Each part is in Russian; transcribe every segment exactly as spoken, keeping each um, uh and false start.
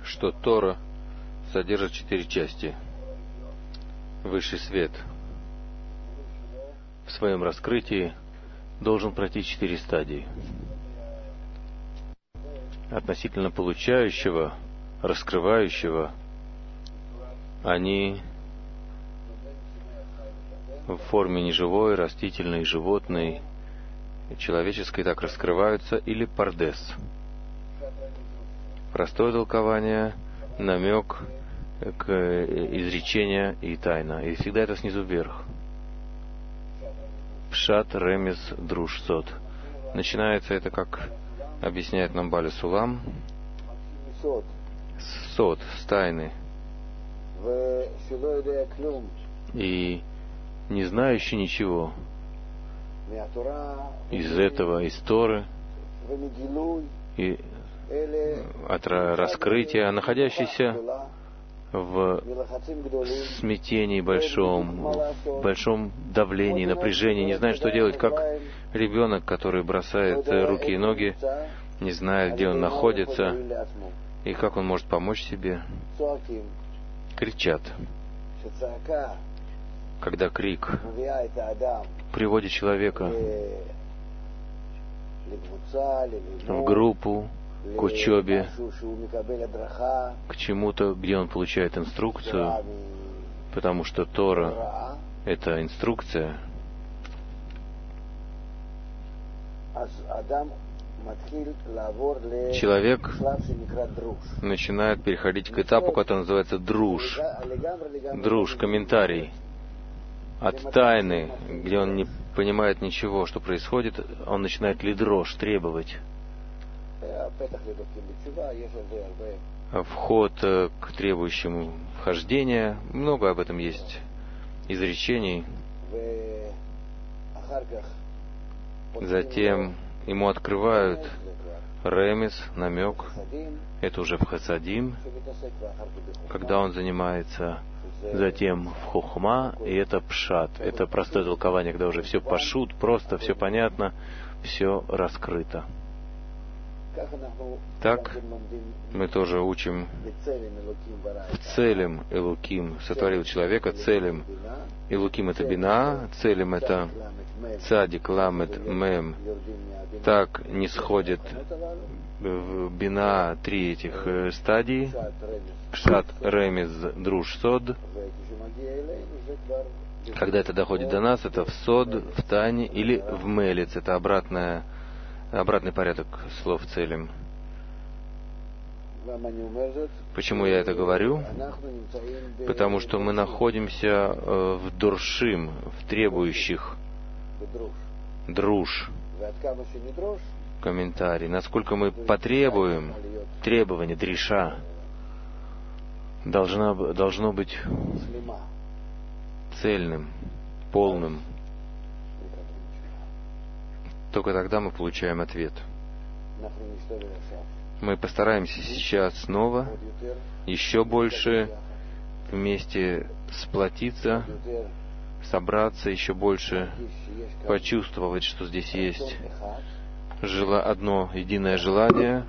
что Тора содержит четыре части. Высший свет в своем раскрытии должен пройти четыре стадии. Относительно получающего, раскрывающего, они в форме неживой, растительной, животной, человеческой так раскрываются, или пардес. Простое толкование, намек к изречению и тайна. И всегда это снизу вверх. Пшат, ремез, друж, сод. Начинается это, как объясняет нам Баля Сулам, с сод, с тайны. И не знающий ничего из этого, из Торы, и от раскрытия, находящийся в смятении большом, в большом давлении, напряжении, не знает, что делать, как ребенок, который бросает руки и ноги, не знает, где он находится, и как он может помочь себе. Кричат. Когда крик приводит человека в группу, к учебе, к чему-то, где он получает инструкцию, потому что Тора — это инструкция, человек начинает переходить к этапу, который называется друж. Друж, комментарий. От тайны, где он не понимает ничего, что происходит, он начинает лидрош, требовать. Вход к требующему вхождения. Много об этом есть изречений. Затем ему открывают ремес, намек. Это уже в хасадим, когда он занимается. Затем в хохма, и это пшат. Это простое толкование, когда уже все пашут, просто все понятно, все раскрыто. Так мы тоже учим в целем Элуким сотворил человека, целем Элуким — это бина, целем — это цадик, ламет, мем. Так не сходит в бина три этих стадий: пшат, ремез, друж, сод. Когда это доходит до нас, это в сод, в тане или в мелец. Это обратная Обратный порядок слов целим. Почему я это говорю? Потому что мы находимся в дуршим, в требующих. Друж. Комментарий. Насколько мы потребуем, требование, дриша, должна, должно быть цельным, полным. Только тогда мы получаем ответ. Мы постараемся сейчас снова еще больше вместе сплотиться, собраться, еще больше почувствовать, что здесь есть жело, одно единое желание.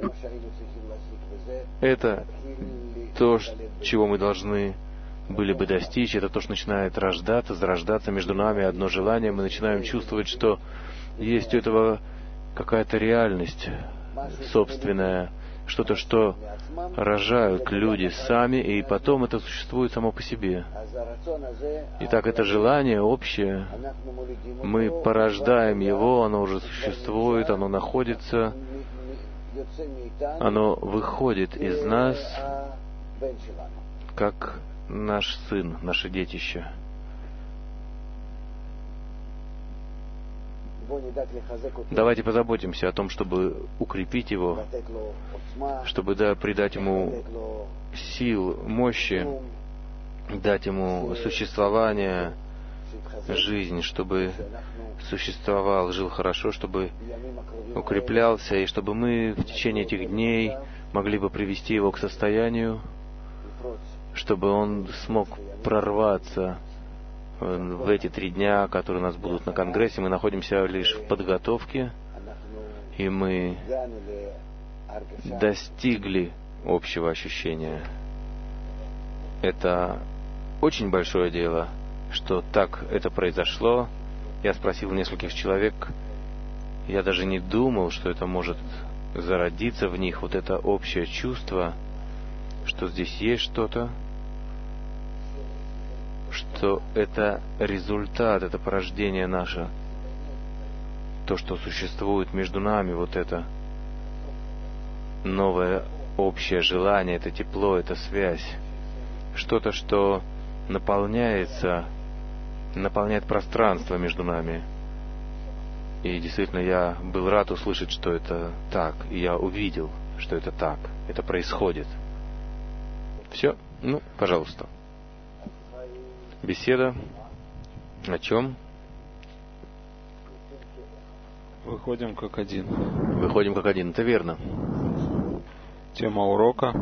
Это то, чего мы должны были бы достичь. Это то, что начинает рождаться, зарождаться между нами одно желание. Мы начинаем чувствовать, что есть у этого какая-то реальность собственная, что-то, что рожают люди сами, и потом это существует само по себе. Итак, это желание общее, мы порождаем его, оно уже существует, оно находится, оно выходит из нас, как наш сын, наше детище. Давайте позаботимся о том, чтобы укрепить его, чтобы да, придать ему сил, мощи, дать ему существование, жизнь, чтобы существовал, жил хорошо, чтобы укреплялся, и чтобы мы в течение этих дней могли бы привести его к состоянию, чтобы он смог прорваться в эти три дня, которые у нас будут на Конгрессе. Мы находимся лишь в подготовке, и мы достигли общего ощущения. Это очень большое дело, что так это произошло. Я спросил нескольких человек, я даже не думал, что это может зародиться в них, вот это общее чувство, что здесь есть что-то, что это результат, это порождение наше, то, что существует между нами, вот это новое общее желание, это тепло, это связь, что-то, что наполняется, наполняет пространство между нами. И действительно, я был рад услышать, что это так, и я увидел, что это так, это происходит. Все, ну, пожалуйста. Беседа о чем? Выходим как один. Выходим как один, это верно. Тема урока.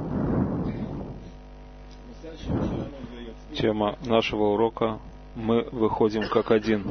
Тема нашего урока «Мы выходим как один».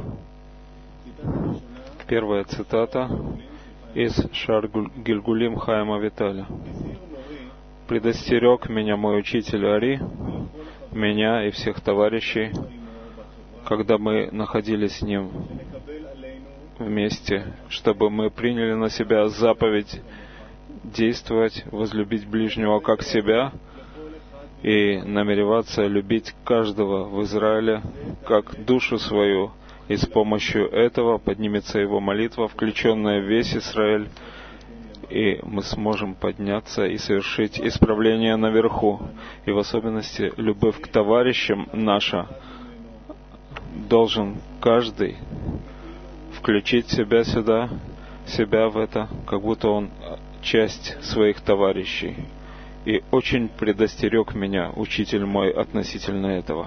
Первая цитата из Шар Гильгулим Хаима Виталя. «Предостерег меня мой учитель Ари, меня и всех товарищей, когда мы находились с ним вместе, чтобы мы приняли на себя заповедь действовать, возлюбить ближнего как себя и намереваться любить каждого в Израиле как душу свою, и с помощью этого поднимется его молитва, включенная в весь Израиль, и мы сможем подняться и совершить исправление наверху. И в особенности любовь к товарищам наша должен каждый включить себя сюда, себя в это, как будто он часть своих товарищей. И очень предостерег меня учитель мой относительно этого».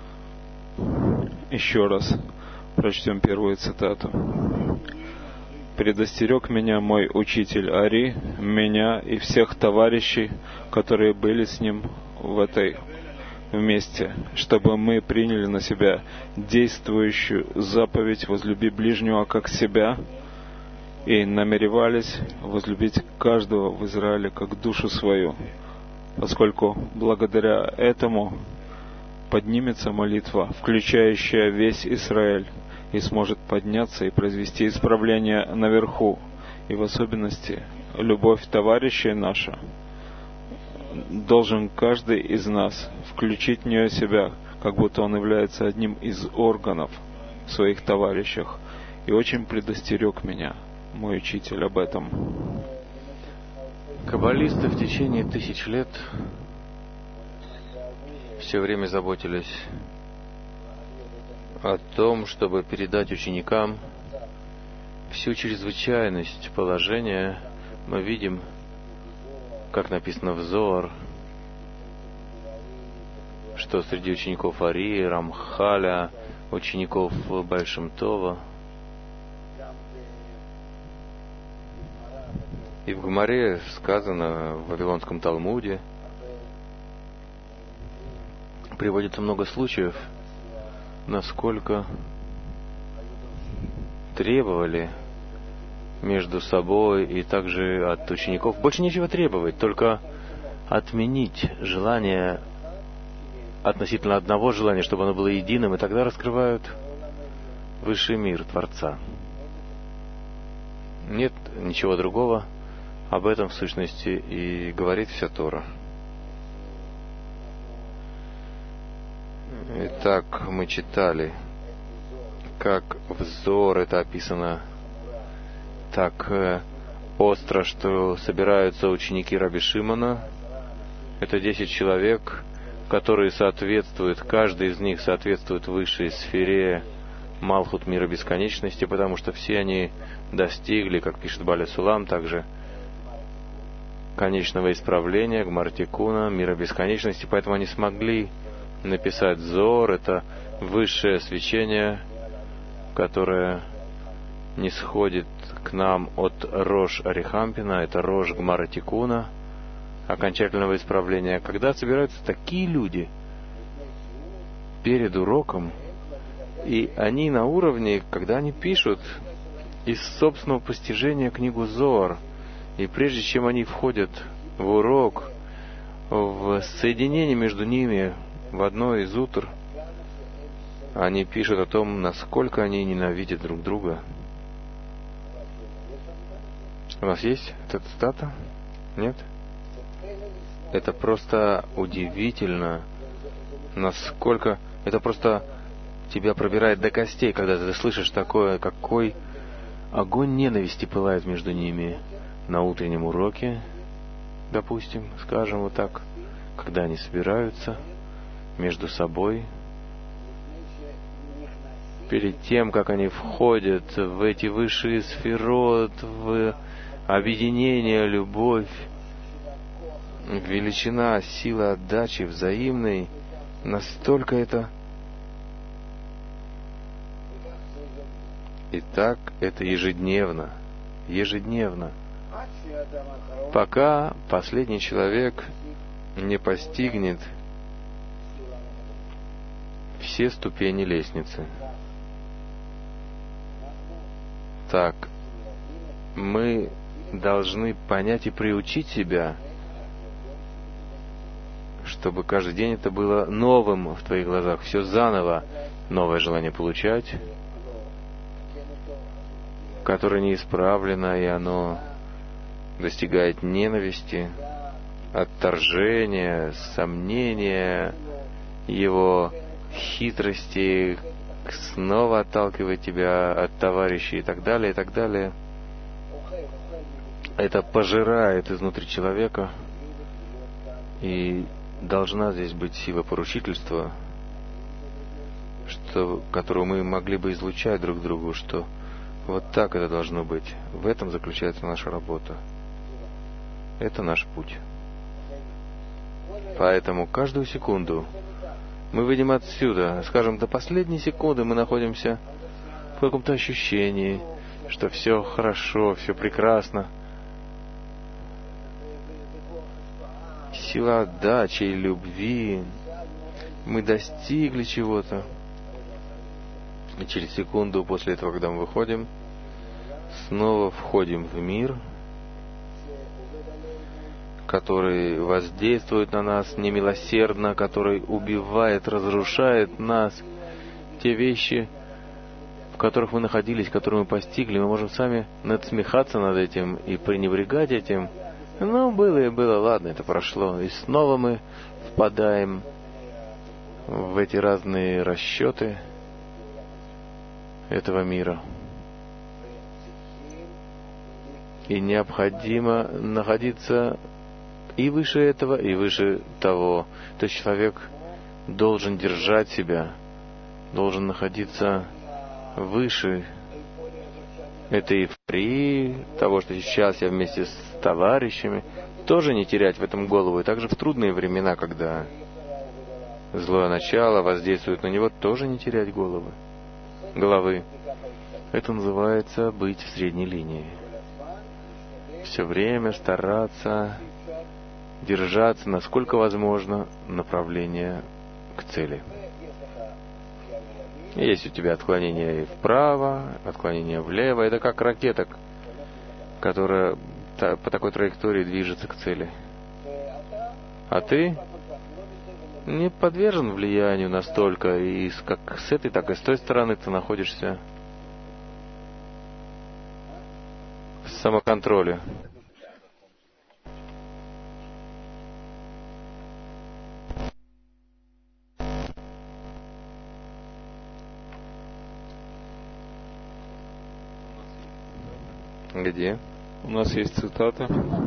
Еще раз прочтем первую цитату. «Предостерег меня мой учитель Ари, меня и всех товарищей, которые были с ним в этой вместе, чтобы мы приняли на себя действующую заповедь «Возлюби ближнего как себя» и намеревались возлюбить каждого в Израиле как душу свою, поскольку благодаря этому поднимется молитва, включающая весь Израиль, и сможет подняться и произвести исправление наверху, и в особенности любовь товарищей наша. Должен каждый из нас включить в нее себя, как будто он является одним из органов в своих товарищах, и очень предостерег меня мой учитель об этом». Каббалисты в течение тысяч лет все время заботились о том, чтобы передать ученикам всю чрезвычайность положения. Мы видим, как написано в Зоар, что среди учеников Ари, Рамхаля, учеников Бааль Шем Това и в Гемаре сказано, в Вавилонском Талмуде приводится много случаев, насколько требовали между собой и также от учеников. Больше нечего требовать, только отменить желание относительно одного желания, чтобы оно было единым, и тогда раскрывают высший мир Творца. Нет ничего другого. Об этом в сущности и говорит вся Тора. Итак, мы читали, как в Зоар это описано так остро, что собираются ученики Раби Шимона. Это десять человек, которые соответствуют, каждый из них соответствует высшей сфере Малхут мира бесконечности, потому что все они достигли, как пишет Бааля Сулам, также конечного исправления, Гмар Тикуна, мира бесконечности, поэтому они смогли написать Зоар. Это высшее свечение, которое не сходит к нам от Рош Арихампина, это Рош Гмара Тикуна, окончательного исправления. Когда собираются такие люди перед уроком, и они на уровне, когда они пишут из собственного постижения книгу Зоар, и прежде чем они входят в урок, в соединении между ними, в одной из утр, они пишут о том, насколько они ненавидят друг друга. У вас есть эта цитата? Нет? Это просто удивительно, насколько... Это просто тебя пробирает до костей, когда ты слышишь такое, какой огонь ненависти пылает между ними на утреннем уроке, допустим, скажем вот так, когда они собираются между собой, перед тем, как они входят в эти высшие сферот, в объединение, любовь, величина, сила отдачи взаимной, настолько это... Итак, это ежедневно, ежедневно, пока последний человек не постигнет все ступени лестницы. Так, мы должны понять и приучить себя, чтобы каждый день это было новым в твоих глазах, все заново, новое желание получать, которое не исправлено, и оно достигает ненависти, отторжения, сомнения, его хитрости, снова отталкивает тебя от товарищей и так далее, и так далее. Это пожирает изнутри человека, и должна здесь быть сила поручительства, что, которую мы могли бы излучать друг другу, что вот так это должно быть. В этом заключается наша работа. Это наш путь. Поэтому каждую секунду мы выйдем отсюда, скажем, до последней секунды мы находимся в каком-то ощущении, что все хорошо, все прекрасно. Сила отдачи и любви. Мы достигли чего-то. И через секунду после этого, когда мы выходим, снова входим в мир, который воздействует на нас немилосердно, который убивает, разрушает нас. Те вещи, в которых мы находились, которые мы постигли, мы можем сами надсмехаться над этим и пренебрегать этим. Ну, было и было, ладно, это прошло. И снова мы впадаем в эти разные расчеты этого мира. И необходимо находиться и выше этого, и выше того. То есть человек должен держать себя, должен находиться выше этой эйфории, того, что сейчас я вместе с товарищами, тоже не терять в этом голову. И также в трудные времена, когда злое начало воздействует на него, тоже не терять головы. головы. Это называется быть в средней линии. Все время стараться держаться, насколько возможно, направления к цели. Есть у тебя отклонение вправо, отклонение влево. Это как ракета, которая по такой траектории движется к цели. А ты не подвержен влиянию настолько, и как с этой, так и с той стороны ты находишься в самоконтроле. Где? У нас есть цитата.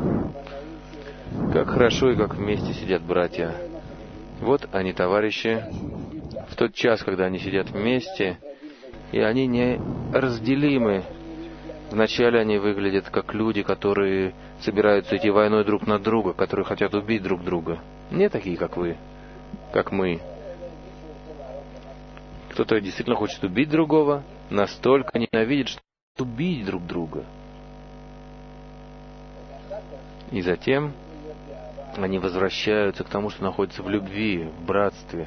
Как хорошо и как вместе сидят братья. Вот они, товарищи, в тот час, когда они сидят вместе, и они неразделимы. Вначале они выглядят как люди, которые собираются идти войной друг на друга, которые хотят убить друг друга. Не такие, как вы, как мы. Кто-то действительно хочет убить другого, настолько ненавидит, что хочет убить друг друга. И затем они возвращаются к тому, что находится в любви, в братстве.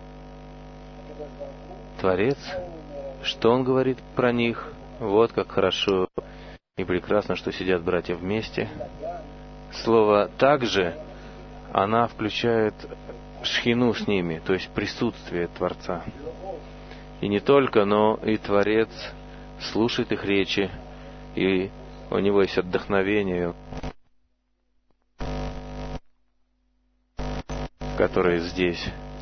Творец, что он говорит про них? Вот как хорошо и прекрасно, что сидят братья вместе. Слово «также» она включает шхину с ними, то есть присутствие Творца. И не только, но и Творец слушает их речи, и у него есть отдохновение, которое здесь.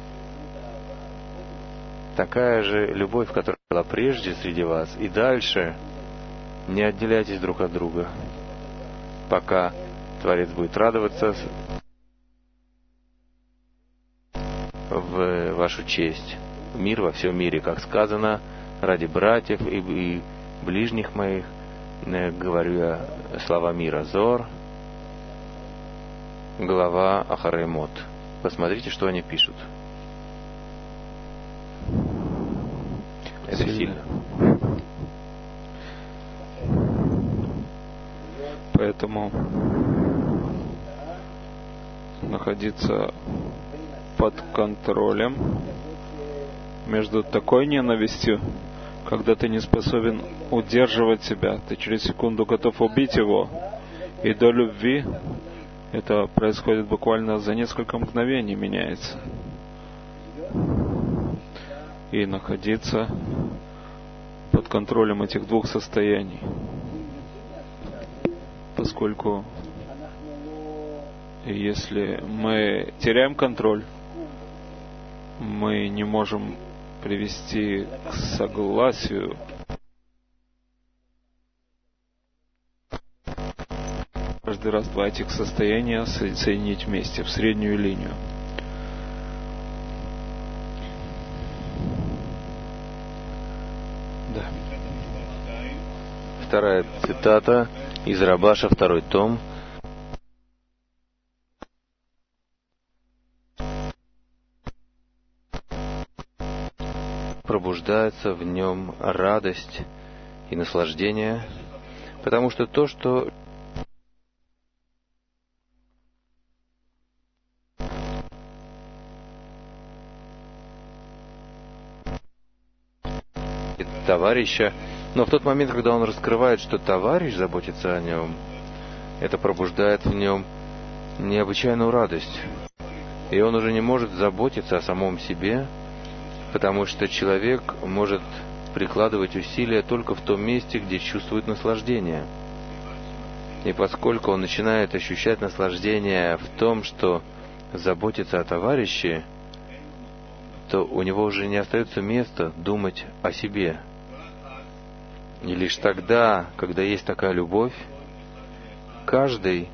Такая же любовь, которая была прежде среди вас, и дальше не отделяйтесь друг от друга, пока Творец будет радоваться в вашу честь. Мир во всем мире, как сказано, ради братьев и, и ближних моих, говорю я слова мира. Зор, глава Ахаремот. Посмотрите, что они пишут. Это сильно. Поэтому находиться под контролем между такой ненавистью, когда ты не способен удерживать себя, ты через секунду готов убить его, и до любви это происходит буквально за несколько мгновений, меняется. И находиться под контролем этих двух состояний. Поскольку если мы теряем контроль, мы не можем привести к согласию. Каждый раз два этих состояния соединить вместе в среднюю линию. Да. Вторая цитата из Рабаша, второй том. Пробуждается в нем радость и наслаждение, потому что то, что товарища, но в тот момент, когда он раскрывает, что товарищ заботится о нем, это пробуждает в нем необычайную радость. И он уже не может заботиться о самом себе, потому что человек может прикладывать усилия только в том месте, где чувствует наслаждение. И поскольку он начинает ощущать наслаждение в том, что заботится о товарище, то у него уже не остается места думать о себе. И лишь тогда, когда есть такая любовь, каждый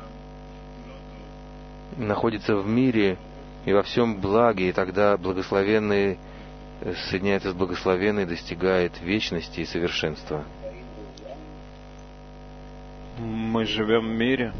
находится в мире и во всем благе, и тогда благословенный соединяется с благословенной, достигает вечности и совершенства. Мы живем в мире,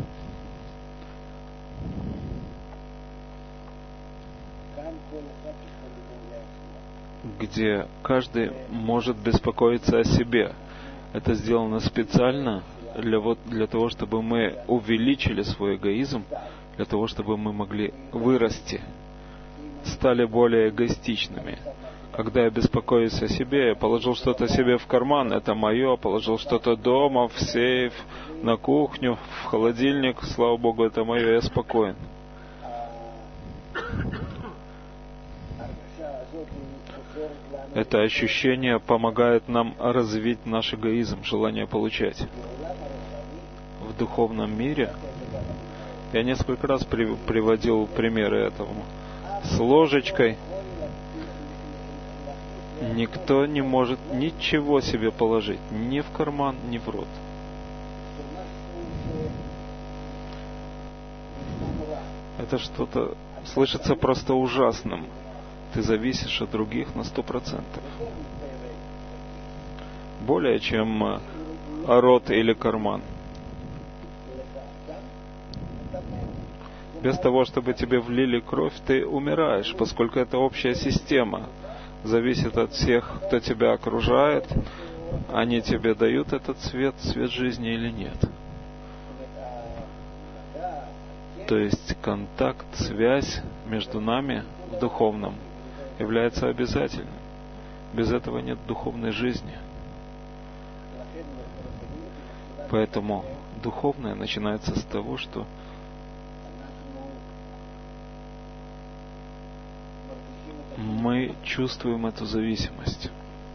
где каждый может беспокоиться о себе. Это сделано специально для, вот, для того, чтобы мы увеличили свой эгоизм, для того, чтобы мы могли вырасти, стали более эгоистичными. Когда я беспокоюсь о себе, я положил что-то себе в карман, это мое, положил что-то дома, в сейф, на кухню, в холодильник, слава Богу, это мое, я спокоен. Это ощущение помогает нам развить наш эгоизм, желание получать. В духовном мире я несколько раз при, приводил примеры этому. С ложечкой никто не может ничего себе положить, ни в карман, ни в рот. Это что-то слышится просто ужасным. Ты зависишь от других на сто процентов. Более чем рот или карман. Без того, чтобы тебе влили кровь, ты умираешь, поскольку это общая система. Зависит от всех, кто тебя окружает. Они тебе дают этот свет, свет жизни или нет. То есть контакт, связь между нами в духовном является обязательным. Без этого нет духовной жизни. Поэтому духовное начинается с того, что чувствуем эту зависимость.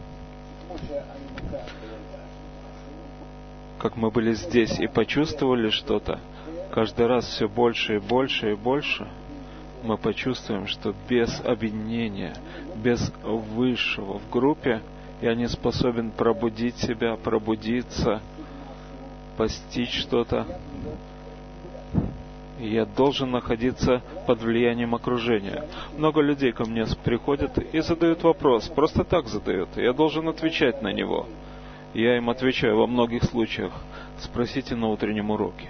Как мы были здесь и почувствовали что-то, каждый раз все больше и больше и больше, мы почувствуем, что без объединения, без высшего в группе, я не способен пробудить себя, пробудиться, постичь что-то. Я должен находиться под влиянием окружения. Много людей ко мне приходят и задают вопрос, просто так задают. Я должен отвечать на него. Я им отвечаю во многих случаях. Спросите на утреннем уроке.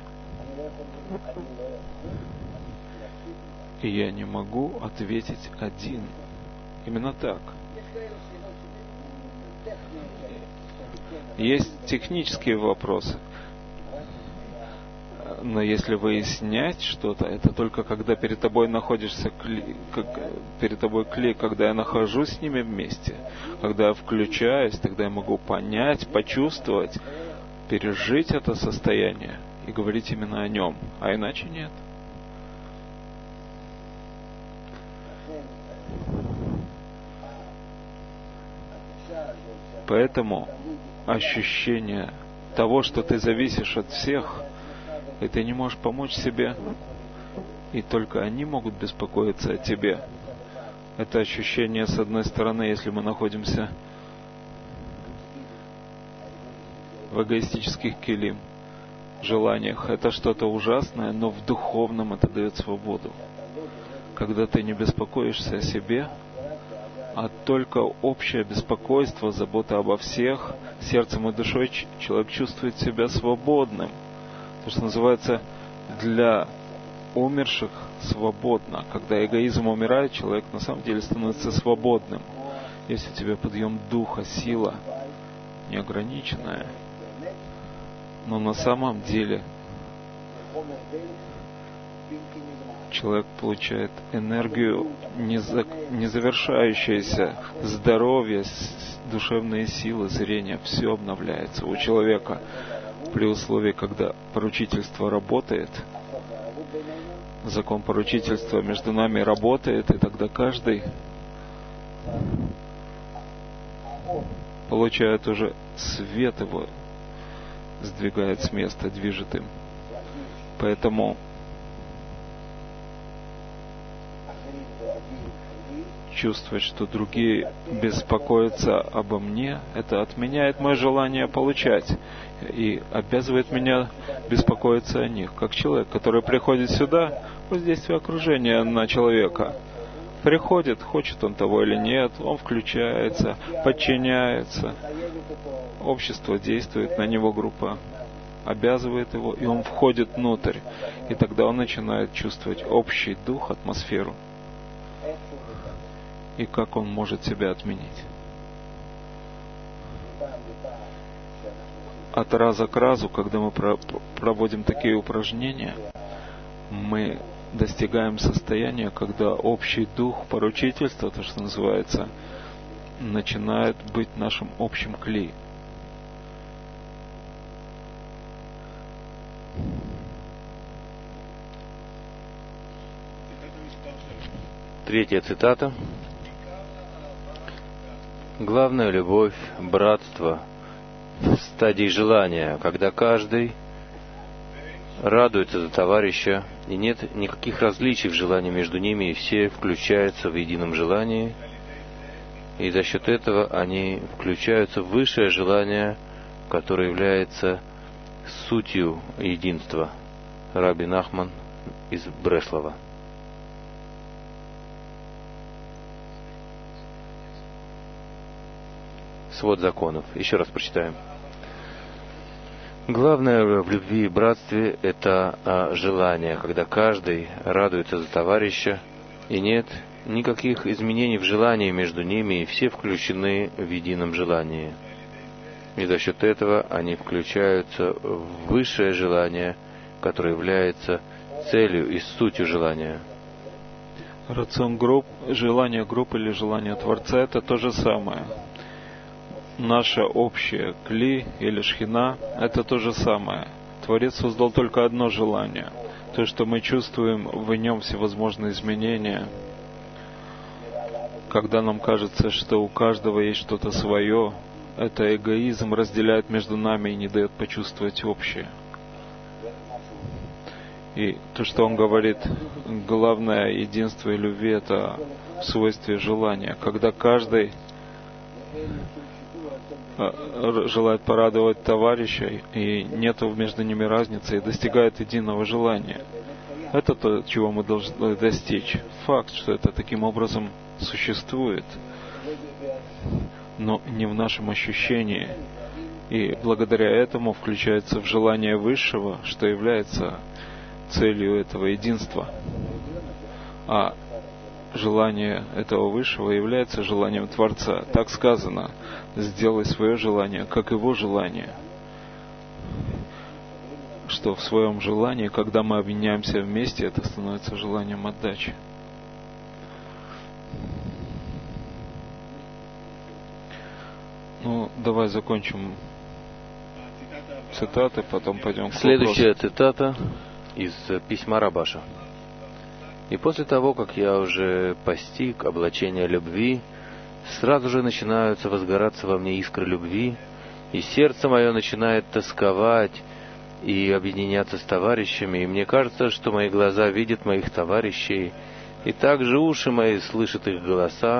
И я не могу ответить один. Именно так. Есть технические вопросы. Но если выяснять что-то, это только когда перед тобой находишься кли, как, перед тобой клей, когда я нахожусь с ними вместе, когда я включаюсь, тогда я могу понять, почувствовать, пережить это состояние и говорить именно о нем, а иначе нет. Поэтому ощущение того, что ты зависишь от всех, и ты не можешь помочь себе, и только они могут беспокоиться о тебе. Это ощущение, с одной стороны, если мы находимся в эгоистических килим, желаниях, это что-то ужасное, но в духовном это дает свободу. Когда ты не беспокоишься о себе, а только общее беспокойство, забота обо всех, сердцем и душой человек чувствует себя свободным. То, что называется для умерших свободно. Когда эгоизм умирает, человек на самом деле становится свободным. Если у тебя подъем духа, сила неограниченная, но на самом деле человек получает энергию, не завершающуюся, здоровье, душевные силы, зрение, все обновляется у человека. При условии, когда поручительство работает, закон поручительства между нами работает, и тогда каждый получает уже свет его, сдвигает с места, движет им. Поэтому чувствовать, что другие беспокоятся обо мне, это отменяет мое желание получать и обязывает меня беспокоиться о них. Как человек, который приходит сюда, воздействие окружения на человека. Приходит, хочет он того или нет, он включается, подчиняется. Общество действует на него, группа обязывает его, и он входит внутрь. И тогда он начинает чувствовать общий дух, атмосферу. И как он может себя отменить. От раза к разу, когда мы проводим такие упражнения, мы достигаем состояния, когда общий дух поручительства, то, что называется, начинает быть нашим общим кли. Третья цитата. Главная любовь, братство в стадии желания, когда каждый радуется за товарища, и нет никаких различий в желании между ними, и все включаются в едином желании, и за счет этого они включаются в высшее желание, которое является сутью единства. Раби Нахман из Бреслова. Свод законов. Еще раз прочитаем. Главное в любви и братстве — это а, желание, когда каждый радуется за товарища, и нет никаких изменений в желании между ними, и все включены в едином желании. И за счет этого они включаются в высшее желание, которое является целью и сутью желания. Рацион групп, желание группы или желание Творца — это то же самое. Наше общее кли или шхина — это то же самое. Творец создал только одно желание. То, что мы чувствуем в нем всевозможные изменения, когда нам кажется, что у каждого есть что-то свое, это эгоизм разделяет между нами и не дает почувствовать общее. И то, что он говорит, главное единство и любви — это в свойстве желания. Когда каждый желает порадовать товарища, и нет между ними разницы, и достигает единого желания. Это то, чего мы должны достичь. Факт, что это таким образом существует, но не в нашем ощущении. И благодаря этому включается в желание Высшего, что является целью этого единства. А желание этого Высшего является желанием Творца. Так сказано: сделай свое желание, как его желание. Что в своем желании, когда мы объединяемся вместе, это становится желанием отдачи. Ну, давай закончим цитаты, потом пойдем к вопросу. Следующая цитата из письма Рабаша. «И после того, как я уже постиг облачение любви, сразу же начинаются возгораться во мне искры любви, и сердце мое начинает тосковать и объединяться с товарищами, и мне кажется, что мои глаза видят моих товарищей, и также уши мои слышат их голоса,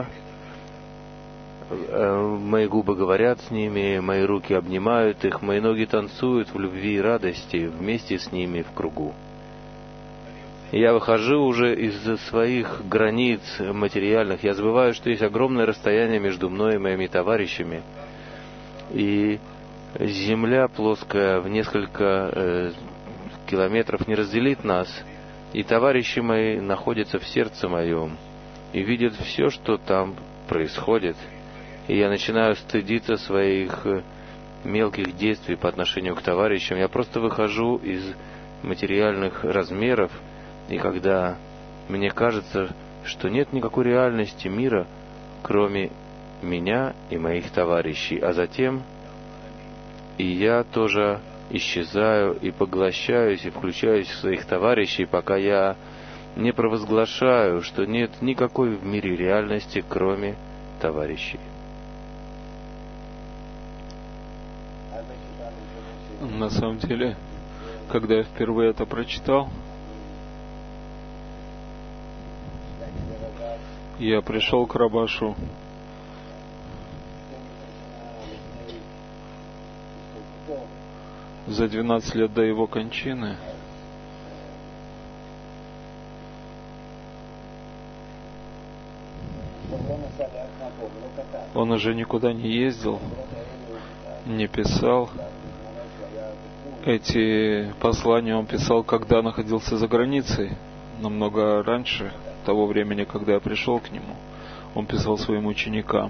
мои губы говорят с ними, мои руки обнимают их, мои ноги танцуют в любви и радости вместе с ними в кругу. Я выхожу уже из своих границ материальных, я забываю, что есть огромное расстояние между мной и моими товарищами, и земля плоская в несколько э, километров не разделит нас, и товарищи мои находятся в сердце моем и видят все, что там происходит, и я начинаю стыдиться своих мелких действий по отношению к товарищам. Я просто выхожу из материальных размеров, и когда мне кажется, что нет никакой реальности мира, кроме меня и моих товарищей, а затем и я тоже исчезаю и поглощаюсь и включаюсь в своих товарищей, пока я не провозглашаю, что нет никакой в мире реальности, кроме товарищей». На самом деле, когда я впервые это прочитал, я пришел к Рабашу за двенадцать лет до его кончины. Он уже никуда не ездил, не писал. Эти послания он писал, когда находился за границей, намного раньше того времени, когда я пришел к нему. Он писал своим ученикам.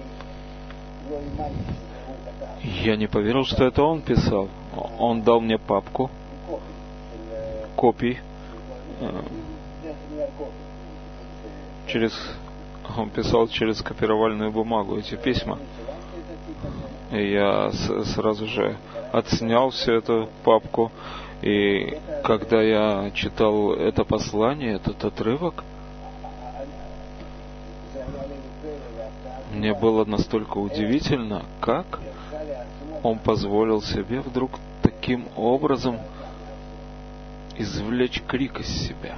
Я не поверил, что это он писал. Он дал мне папку копий. Через, он писал через копировальную бумагу эти письма. И я с, сразу же отснял всю эту папку. И когда я читал это послание, этот отрывок, мне было настолько удивительно, как он позволил себе вдруг таким образом извлечь крик из себя.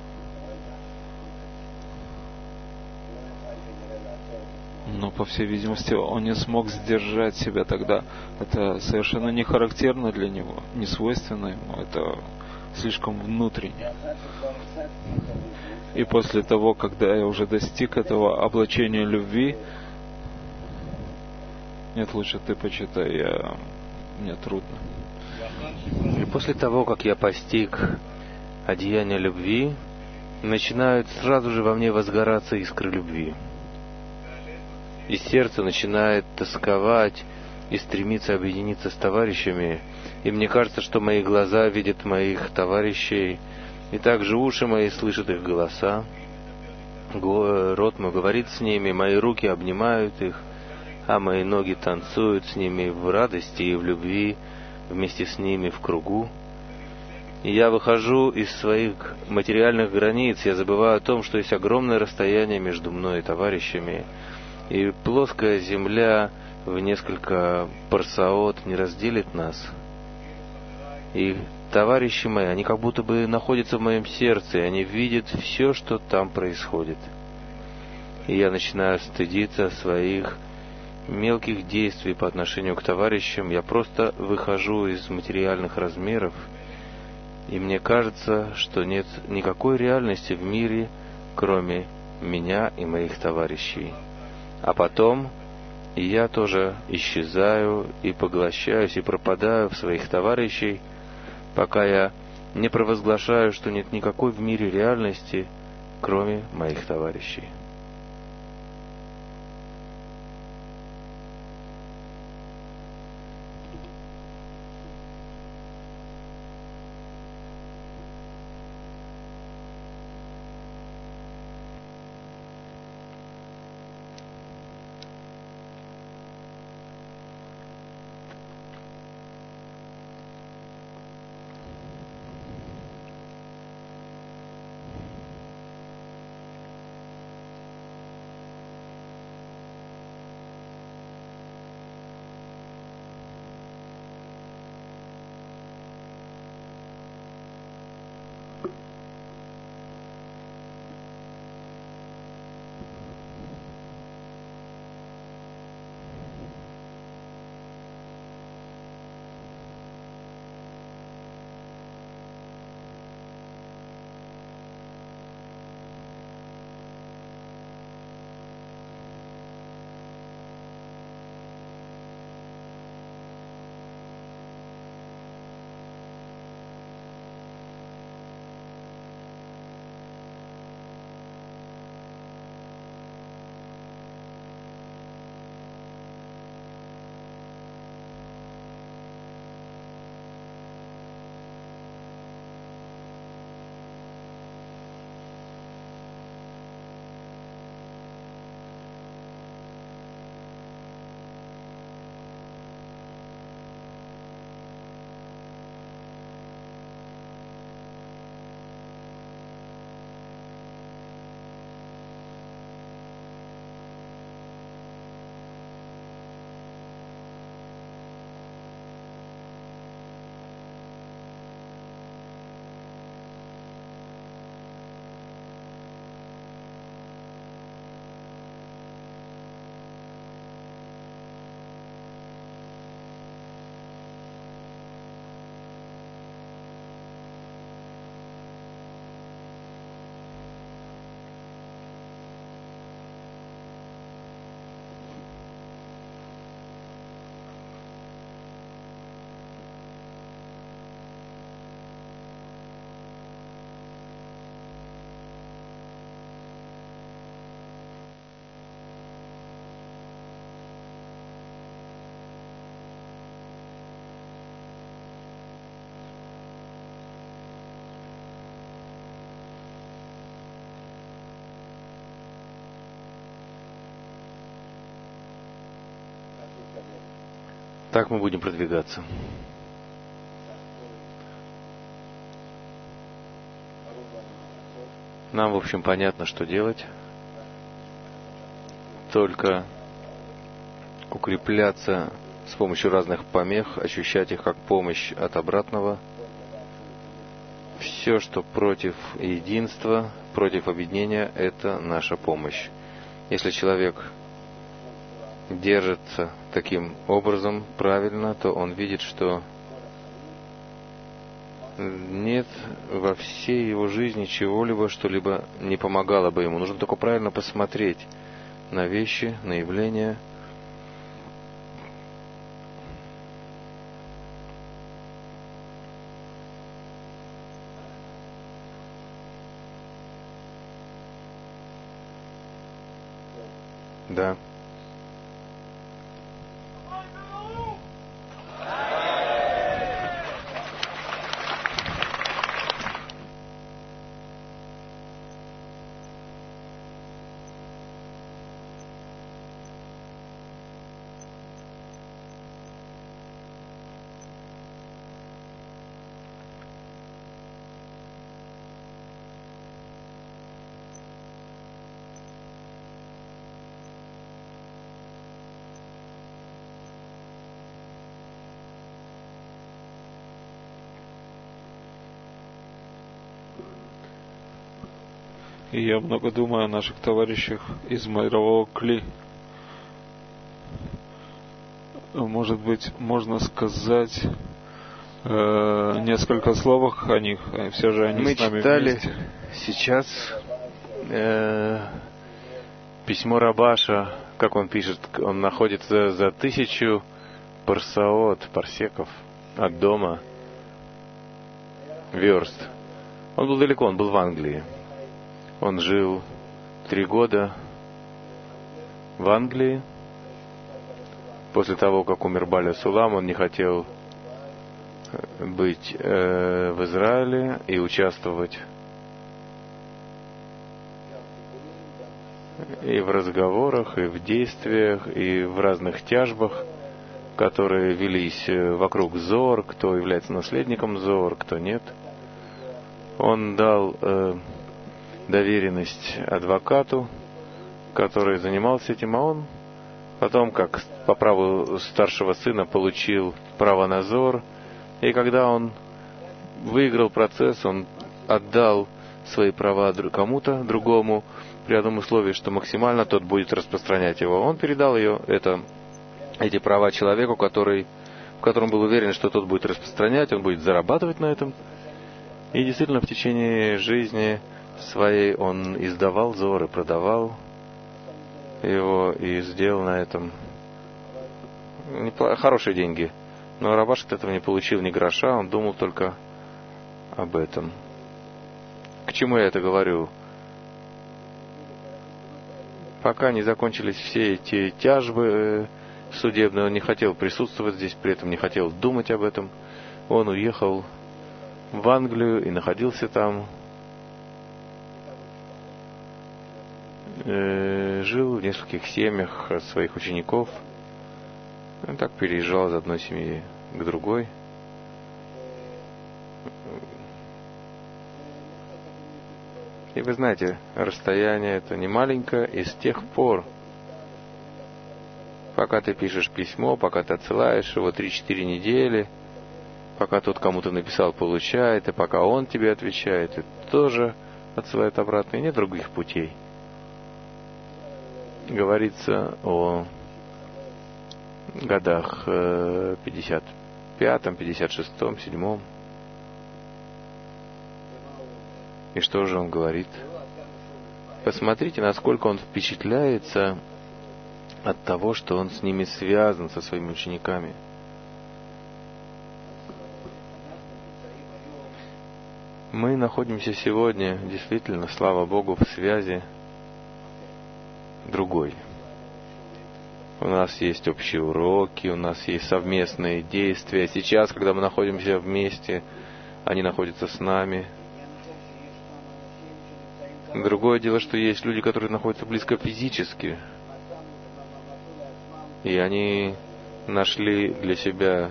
Но, по всей видимости, он не смог сдержать себя тогда. Это совершенно не характерно для него, не свойственно ему, это слишком внутренне. И после того, когда я уже достиг этого облачения любви, нет, лучше ты почитай, я... мне трудно. И после того, как я постиг одеяние любви, начинают сразу же во мне возгораться искры любви. И сердце начинает тосковать и стремиться объединиться с товарищами. И мне кажется, что мои глаза видят моих товарищей, и также уши мои слышат их голоса. Рот мой говорит с ними, мои руки обнимают их, а мои ноги танцуют с ними в радости и в любви, вместе с ними в кругу. И я выхожу из своих материальных границ, я забываю о том, что есть огромное расстояние между мной и товарищами, и плоская земля в несколько парсаот не разделит нас. И товарищи мои, они как будто бы находятся в моем сердце, и они видят все, что там происходит. И я начинаю стыдиться своих мелких действий по отношению к товарищам. Я просто выхожу из материальных размеров, и мне кажется, что нет никакой реальности в мире, кроме меня и моих товарищей. А потом и я тоже исчезаю и поглощаюсь и пропадаю в своих товарищей, пока я не провозглашаю, что нет никакой в мире реальности, кроме моих товарищей. Так мы будем продвигаться. Нам, в общем, понятно, что делать. Только укрепляться с помощью разных помех, ощущать их как помощь от обратного. Все, что против единства, против объединения, это наша помощь. Если человек держится таким образом правильно, то он видит, что нет во всей его жизни чего-либо, что-либо не помогало бы ему. Нужно только правильно посмотреть на вещи, на явления. Да. И я много думаю о наших товарищах из мирового Кли. Может быть, можно сказать э, несколько слов о них, все же они Мы с нами читали вместе. Сейчас э, письмо Рабаша, как он пишет, он находится за тысячу парсаот, парсеков от дома, верст. Он был далеко, он был в Англии. Он жил три года в Англии. После того, как умер Баля Сулам, он не хотел быть э, в Израиле и участвовать и в разговорах, и в действиях, и в разных тяжбах, которые велись вокруг Зор, кто является наследником Зор, кто нет. Он дал э, доверенность адвокату, который занимался этим, а он потом, как по праву старшего сына, получил право на Зор, и когда он выиграл процесс, он отдал свои права кому-то другому, при одном условии, что максимально тот будет распространять его. Он передал ее, это, эти права человеку, который, в котором был уверен, что тот будет распространять, он будет зарабатывать на этом. И действительно, в течение жизни своей он издавал Зор и продавал его, и сделал на этом хорошие деньги. Но Рабаш от этого не получил ни гроша, он думал только об этом. К чему я это говорю? Пока не закончились все эти тяжбы судебные, он не хотел присутствовать здесь, при этом не хотел думать об этом. Он уехал в Англию и находился там. Жил в нескольких семьях своих учеников. Он так переезжал из одной семьи к другой. И вы знаете, расстояние это не маленькое, и с тех пор, пока ты пишешь письмо, пока ты отсылаешь его три-четыре недели, пока тот кому-то написал, получает, и пока он тебе отвечает, и тоже отсылает обратно, и нет других путей. Говорится о годах пятьдесят пятом, пятьдесят шестом, пятьдесят седьмом. И что же он говорит? Посмотрите, насколько он впечатляется от того, что он с ними связан, со своими учениками. Мы находимся сегодня, действительно, слава Богу, в связи другой. У нас есть общие уроки, у нас есть совместные действия. Сейчас, когда мы находимся вместе, они находятся с нами. Другое дело, что есть люди, которые находятся близко физически, и они нашли для себя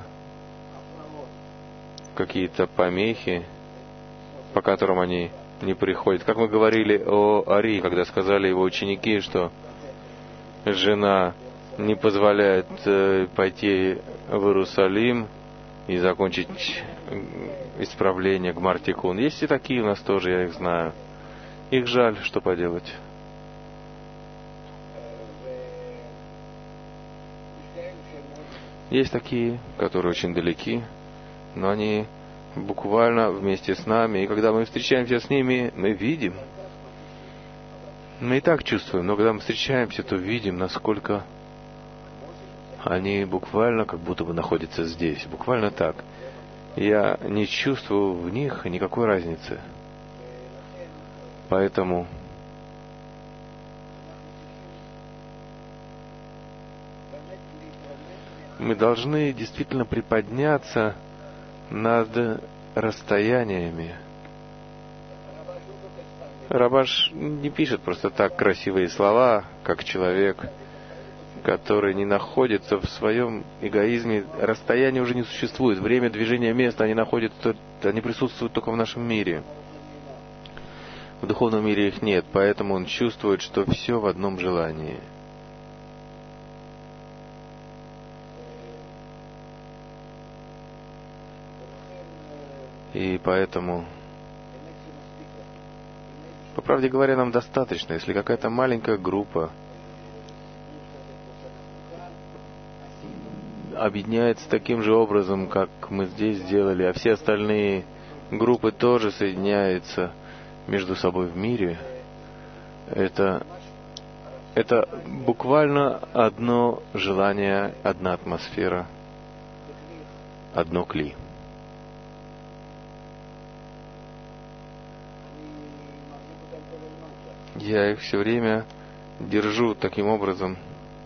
какие-то помехи, по которым они не приходят. Как мы говорили о Ари, когда сказали его ученики, что жена не позволяет пойти в Иерусалим и закончить исправление Гмар-Тикун. Есть и такие у нас тоже, я их знаю. Их жаль, что поделать. Есть такие, которые очень далеки, но они буквально вместе с нами. И когда мы встречаемся с ними, мы видим. Мы и так чувствуем, но когда мы встречаемся, то видим, насколько они буквально как будто бы находятся здесь. Буквально так. Я не чувствую в них никакой разницы. Поэтому мы должны действительно приподняться над расстояниями. Рабаш не пишет просто так красивые слова, как человек, который не находится в своем эгоизме. Расстояние уже не существует. Время, движения, место, они находятся, они присутствуют только в нашем мире. В духовном мире их нет, поэтому он чувствует, что все в одном желании. И поэтому По правде говоря, нам достаточно, если какая-то маленькая группа объединяется таким же образом, как мы здесь сделали, а все остальные группы тоже соединяются между собой в мире. Это, это буквально одно желание, одна атмосфера, одно кли. Я их все время держу таким образом.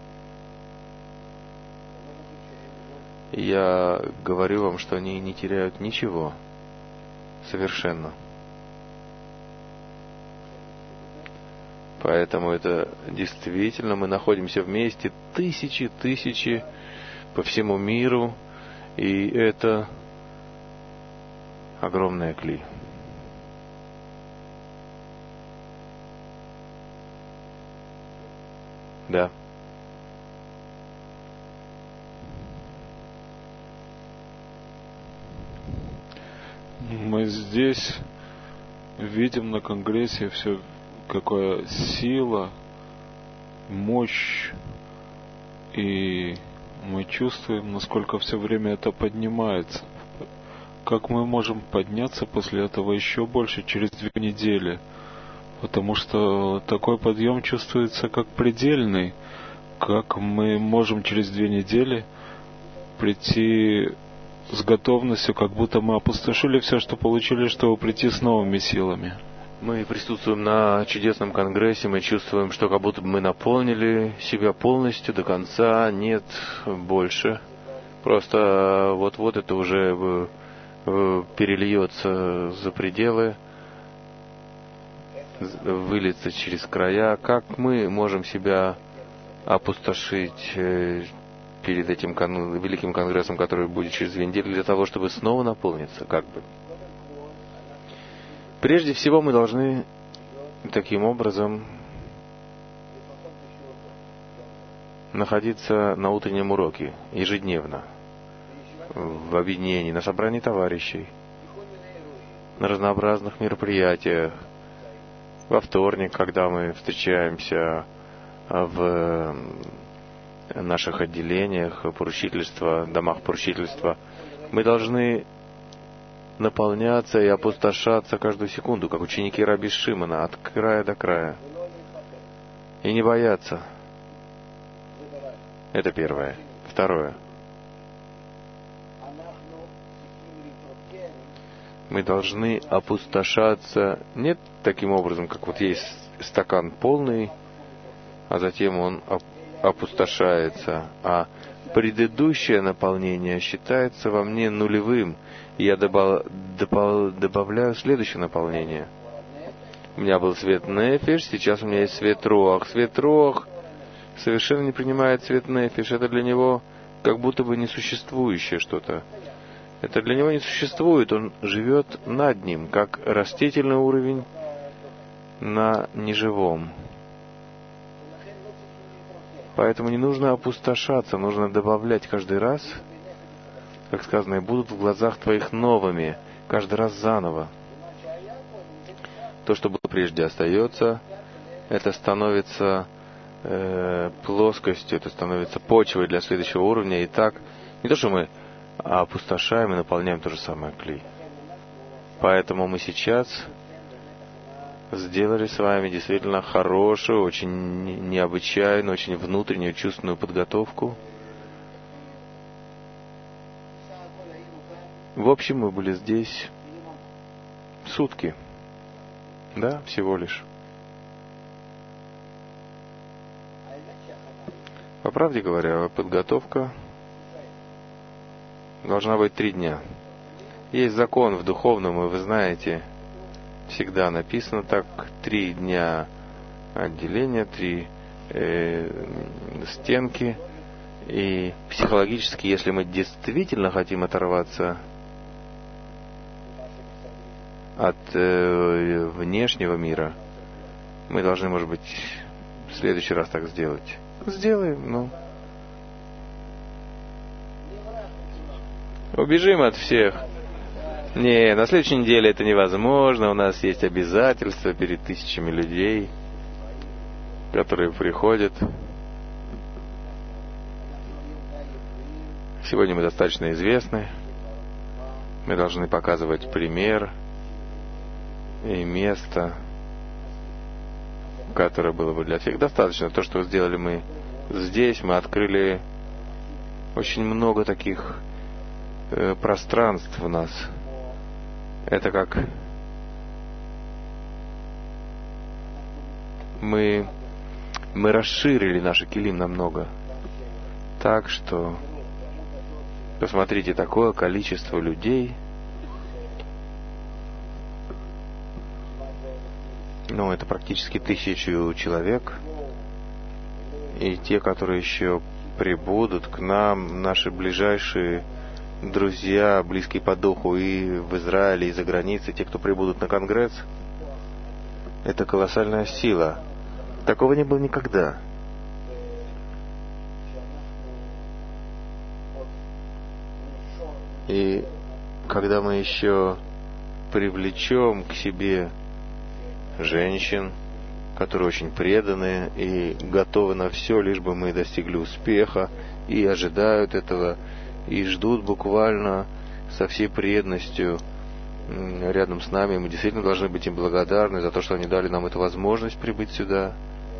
Я говорю вам, что они не теряют ничего. Совершенно. Поэтому это действительно мы находимся вместе тысячи, тысячи по всему миру. И это огромная кли. Да. Мы здесь видим на Конгрессе все, какая сила, мощь, и мы чувствуем, насколько все время это поднимается. Как мы можем подняться после этого еще больше через две недели? Потому что такой подъем чувствуется как предельный. Как мы можем через две недели прийти с готовностью, как будто мы опустошили все, что получили, чтобы прийти с новыми силами. Мы присутствуем на чудесном конгрессе, мы чувствуем, что как будто бы мы наполнили себя полностью до конца, нет больше. Просто вот-вот это уже перельется за пределы, выльется через края. Как мы можем себя опустошить перед этим кон- великим конгрессом, который будет через две недели, для того, чтобы снова наполниться, как бы. Прежде всего мы должны таким образом находиться на утреннем уроке ежедневно, в объединении, на собрании товарищей, на разнообразных мероприятиях, во вторник, когда мы встречаемся в наших отделениях, поручительства, домах поручительства. Мы должны наполняться и опустошаться каждую секунду, как ученики Раби Шимона, от края до края. И не бояться. Это первое. Второе. Мы должны опустошаться не таким образом, как вот есть стакан полный, а затем он опустошается, а предыдущее наполнение считается во мне нулевым, и я добав, добав, добавляю следующее наполнение. У меня был свет нефиш, сейчас у меня есть свет руах. Свет руах совершенно не принимает свет нефиш. Это для него как будто бы несуществующее что-то. Это для него не существует. Он живет над ним, как растительный уровень на неживом. Поэтому не нужно опустошаться, нужно добавлять каждый раз, как сказано, и будут в глазах твоих новыми, каждый раз заново. То, что было прежде, остается, это становится э, плоскостью, это становится почвой для следующего уровня. И так, не то, что мы опустошаем и наполняем то же самое клей. Поэтому мы сейчас сделали с вами действительно хорошую, очень необычайную, очень внутреннюю чувственную подготовку. В общем, мы были здесь сутки. Да, всего лишь. По правде говоря, подготовка должна быть три дня. Есть закон в духовном, и вы знаете, всегда написано так: три дня отделения, три э, стенки. И психологически, если мы действительно хотим оторваться от э, внешнего мира, мы должны, может быть, в следующий раз так сделать. Сделаем, ну. Убежим от всех. Не, на следующей неделе это невозможно. У нас есть обязательства перед тысячами людей, которые приходят. Сегодня мы достаточно известны. Мы должны показывать пример и место, которое было бы для всех. Достаточно. То, что сделали мы здесь, мы открыли очень много таких э, пространств у нас. Это как мы, мы расширили наши килим намного. Так что посмотрите, такое количество людей. Ну, это практически тысячу человек. И те, которые еще прибудут к нам, наши ближайшие друзья, близкие по духу и в Израиле, и за границей, те, кто прибудут на Конгресс, это колоссальная сила. Такого не было никогда. И когда мы еще привлечем к себе женщин, которые очень преданы и готовы на все, лишь бы мы достигли успеха, и ожидают этого, и ждут буквально со всей преданностью рядом с нами. Мы действительно должны быть им благодарны за то, что они дали нам эту возможность прибыть сюда.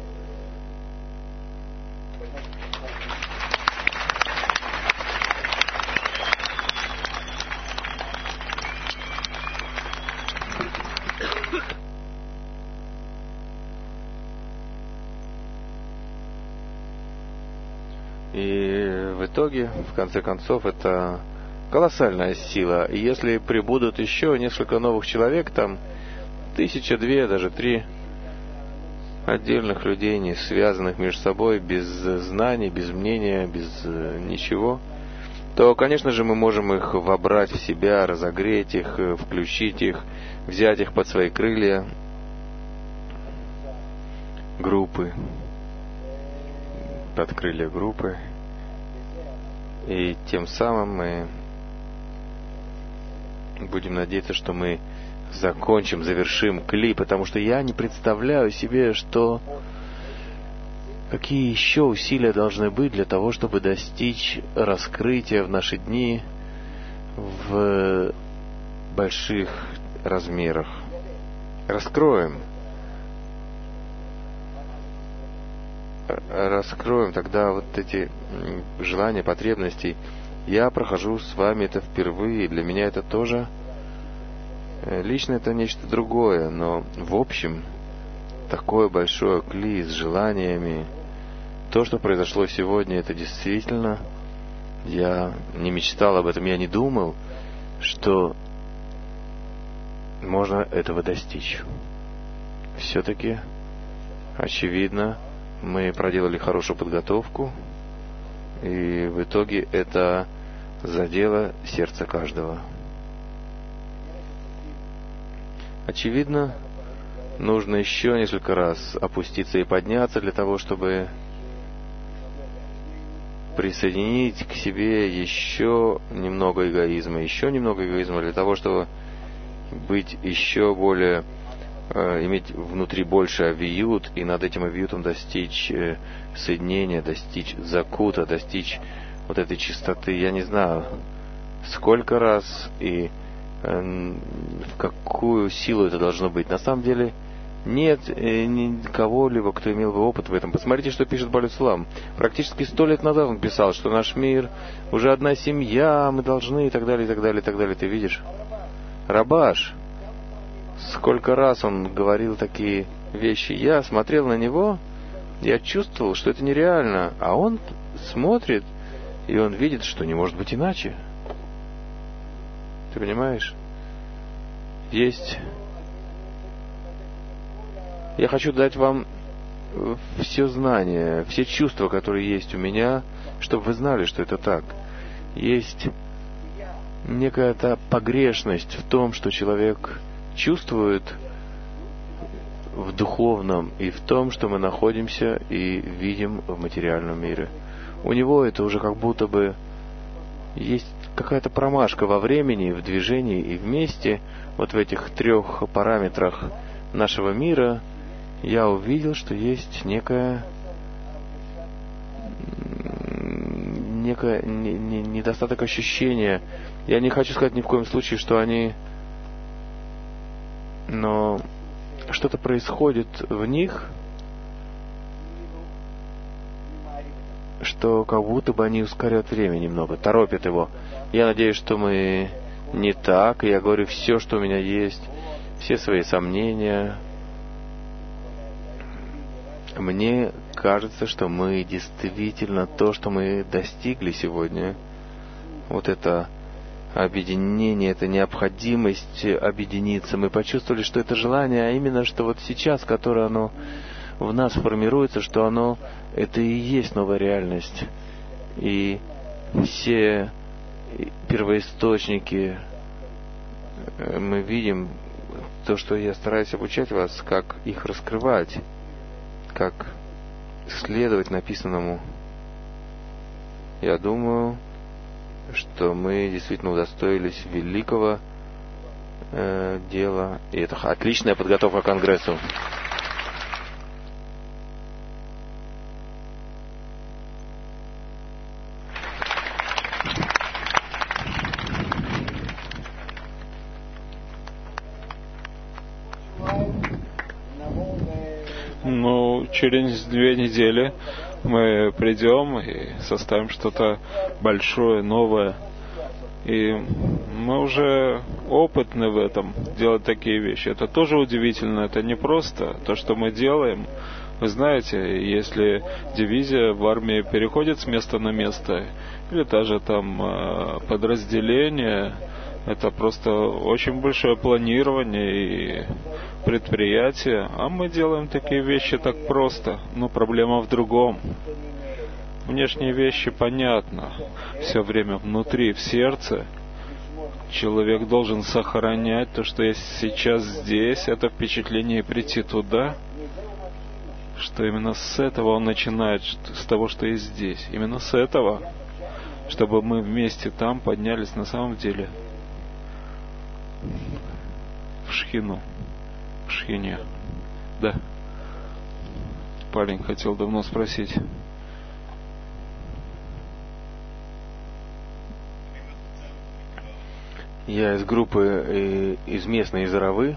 И в итоге, в конце концов, это колоссальная сила. И если прибудут еще несколько новых человек, там тысяча, две, даже три отдельных людей, не связанных между собой, без знаний, без мнения, без ничего, то, конечно же, мы можем их вобрать в себя, разогреть их, включить их, взять их под свои крылья, группы, под крылья группы, и тем самым мы будем надеяться, что мы закончим, завершим клип, потому что я не представляю себе, что какие еще усилия должны быть для того, чтобы достичь раскрытия в наши дни в больших размерах. Раскроем. Раскроем тогда вот эти желания, потребности. Я прохожу с вами это впервые, для меня это тоже лично это нечто другое, но в общем такое большое кли с желаниями. То, что произошло сегодня, это действительно, я не мечтал об этом, я не думал, что можно этого достичь. Все-таки, очевидно, мы проделали хорошую подготовку, и в итоге это задело сердце каждого. Очевидно, нужно еще несколько раз опуститься и подняться для того, чтобы присоединить к себе еще немного эгоизма, еще немного эгоизма для того, чтобы быть еще более, э, иметь внутри больше авиют, и над этим авиютом достичь э, соединения, достичь закута, достичь вот этой чистоты. Я не знаю, сколько раз и э, в какую силу это должно быть. На самом деле, нет э, никого-либо, кто имел бы опыт в этом. Посмотрите, что пишет Баль-Исулам. Практически сто лет назад он писал, что наш мир уже одна семья, мы должны и так далее, и так далее, и так далее. Ты видишь? Рабаш. Сколько раз он говорил такие вещи. Я смотрел на него, я чувствовал, что это нереально. А он смотрит, и он видит, что не может быть иначе. Ты понимаешь? Есть... Я хочу дать вам все знания, все чувства, которые есть у меня, чтобы вы знали, что это так. Есть некая-то погрешность в том, что человек чувствует в духовном и в том, что мы находимся и видим в материальном мире. У него это уже как будто бы есть какая-то промашка во времени, в движении и вместе, вот в этих трех параметрах нашего мира, я увидел, что есть некая, некая не, не, недостаток ощущения. Я не хочу сказать ни в коем случае, что они... Но что-то происходит в них, что как будто бы они ускоряют время немного, торопят его. Я надеюсь, что мы не так, и я говорю все, что у меня есть, все свои сомнения. Мне кажется, что мы действительно то, что мы достигли сегодня, вот это объединение, это необходимость объединиться, мы почувствовали, что это желание, а именно, что вот сейчас, которое оно в нас формируется, что оно, это и есть новая реальность. И все первоисточники, мы видим то, что я стараюсь обучать вас, как их раскрывать, как следовать написанному. Я думаю, что мы действительно удостоились великого э, дела, и это отличная подготовка к Конгрессу. Ну, через две недели мы придем и составим что-то большое, новое. И мы уже опытны в этом, делать такие вещи. Это тоже удивительно, это не просто то, что мы делаем. Вы знаете, если дивизия в армии переходит с места на место, или даже там подразделение, это просто очень большое планирование и предприятие, а мы делаем такие вещи так просто. Но проблема в другом. Внешние вещи понятно. Все время внутри, в сердце. Человек должен сохранять то, что есть сейчас здесь, это впечатление, и прийти туда, что именно с этого он начинает, с того, что есть здесь. Именно с этого, чтобы мы вместе там поднялись на самом деле в Шхину. В Шхине. Да. Парень хотел давно спросить. Я из группы, из местной, из Аравы.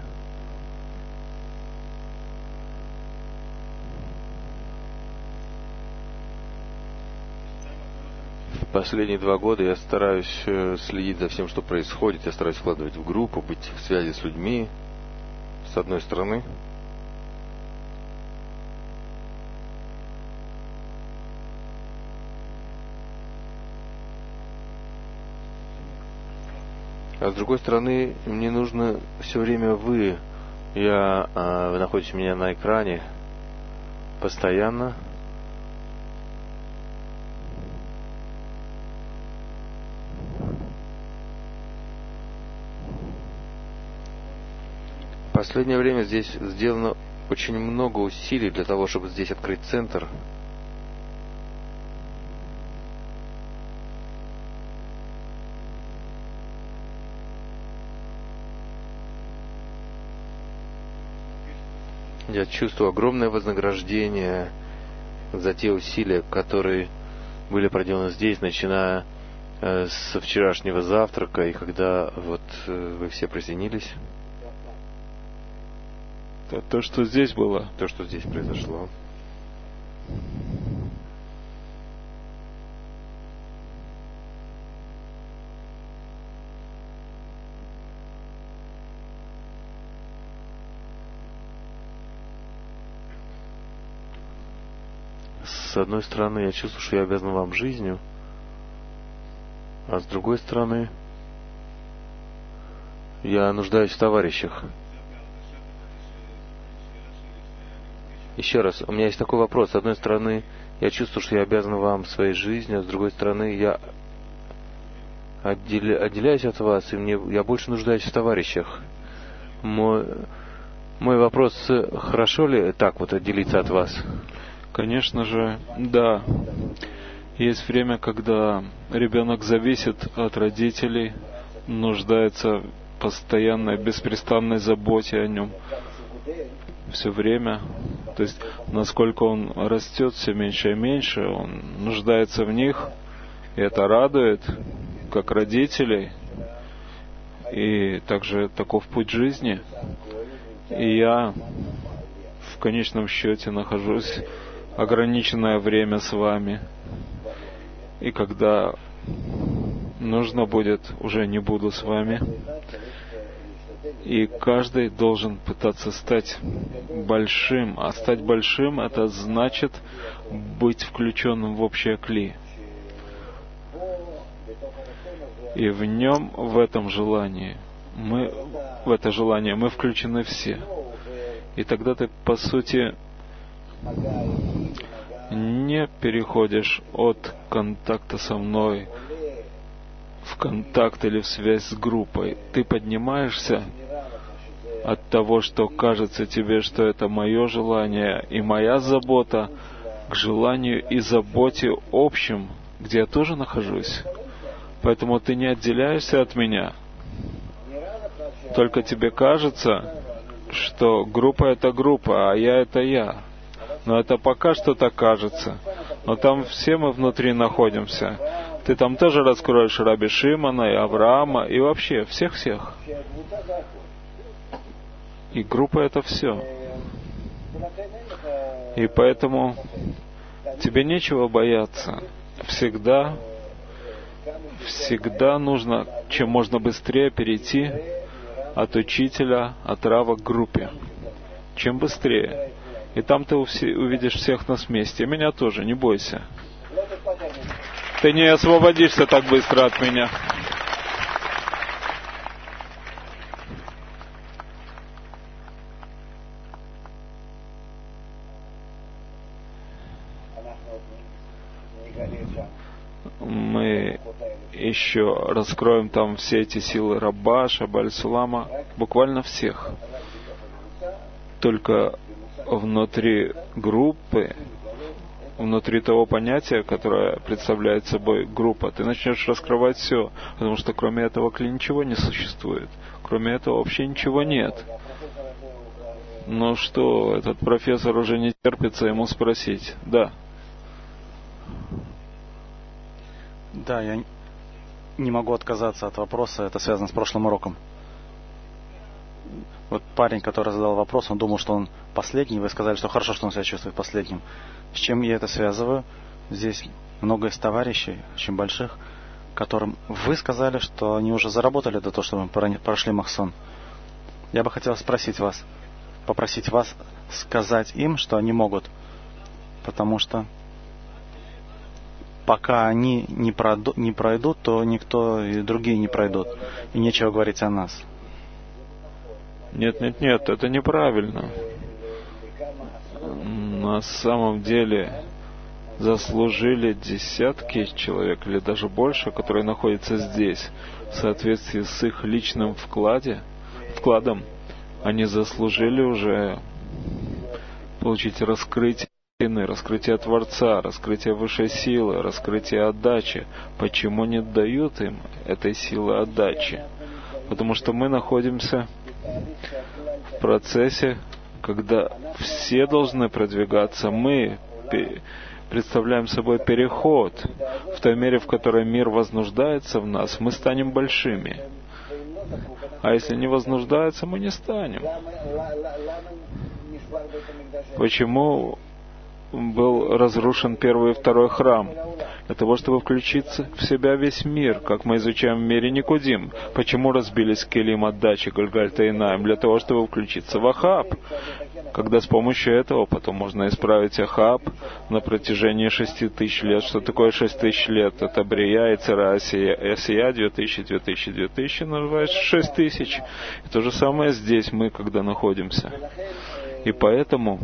В последние два года я стараюсь следить за всем, что происходит. Я стараюсь вкладывать в группу, быть в связи с людьми, с одной стороны. А с другой стороны, мне нужно все время вы. Я, а, вы находитесь у меня на экране постоянно. В последнее время здесь сделано очень много усилий для того, чтобы здесь открыть центр. Я чувствую огромное вознаграждение за те усилия, которые были проделаны здесь, начиная э, со вчерашнего завтрака, и когда вот э, вы все присоединились. То, то, что здесь было. То, что здесь произошло. С одной стороны, я чувствую, что я обязан вам жизнью, а с другой стороны, я нуждаюсь в товарищах. Еще раз, у меня есть такой вопрос. С одной стороны, я чувствую, что я обязан вам своей жизнью, а с другой стороны, я отделя... отделяюсь от вас, и мне... я больше нуждаюсь в товарищах. Мой, Мой вопрос, хорошо ли так вот отделиться от вас? Конечно же, да. Есть время, когда ребенок зависит от родителей, нуждается в постоянной, беспрестанной заботе о нем все время. То есть, насколько он растет все меньше и меньше, он нуждается в них, и это радует, как родителей. И также таков путь жизни. И я в конечном счете нахожусь ограниченное время с вами. И когда нужно будет, уже не буду с вами. И каждый должен пытаться стать большим. А стать большим — это значит быть включенным в общее кли. И в нем, в этом желании, мы, в это желание мы включены все. И тогда ты, по сути, не переходишь от контакта со мной в контакт или в связь с группой. Ты поднимаешься от того, что кажется тебе, что это мое желание и моя забота, к желанию и заботе общим, где я тоже нахожусь. Поэтому ты не отделяешься от меня. Только тебе кажется, что группа — это группа, а я — это я. Но это пока что так кажется. Но там все мы внутри находимся. Ты там тоже раскроешь Раби Шимона и Авраама, и вообще всех-всех. И группа — это все. И поэтому тебе нечего бояться. Всегда, всегда нужно чем можно быстрее перейти от учителя, от Рава к группе. Чем быстрее. И там ты увидишь всех нас вместе. И меня тоже, не бойся. Ты не освободишься так быстро от меня. Мы еще раскроем там все эти силы Рабаша, Бальсулама, буквально всех. Только внутри группы, внутри того понятия, которое представляет собой группа, ты начнешь раскрывать все, потому что кроме этого кли ничего не существует. Кроме этого вообще ничего нет. Ну что, этот профессор уже не терпится ему спросить. Да. Да, я не могу отказаться от вопроса, это связано с прошлым уроком. Вот парень, который задал вопрос, он думал, что он последний. Вы сказали, что хорошо, что он себя чувствует последним. С чем я это связываю? Здесь много из товарищей, очень больших, которым вы сказали, что они уже заработали до того, чтобы мы прошли Махсон. Я бы хотел спросить вас, попросить вас сказать им, что они могут. Потому что пока они не пройдут, не пройдут, то никто и другие не пройдут. И нечего говорить о нас. Нет, нет, нет, это неправильно. На самом деле заслужили десятки человек, или даже больше, которые находятся здесь, в соответствии с их личным вкладе, вкладом. Они заслужили уже получить раскрытие, раскрытие Творца, раскрытие высшей силы, раскрытие отдачи. Почему не дают им этой силы отдачи? Потому что мы находимся в процессе, когда все должны продвигаться. Мы представляем собой переход. В той мере, в которой мир вознуждается в нас, мы станем большими. А если не вознуждается, мы не станем. Почему был разрушен первый и второй храм? Для того, чтобы включиться в себя весь мир, как мы изучаем в мире Никудим. Почему разбились Келим отдачи Гальгальта и Наим? Для того, чтобы включиться в Ахаб. Когда с помощью этого потом можно исправить Ахаб на протяжении шести тысяч лет. Что такое шесть тысяч лет? Это Брия и Цера Асия, две тысячи, две тысячи, две тысячи, называется шесть тысяч. И то же самое здесь мы, когда находимся. И поэтому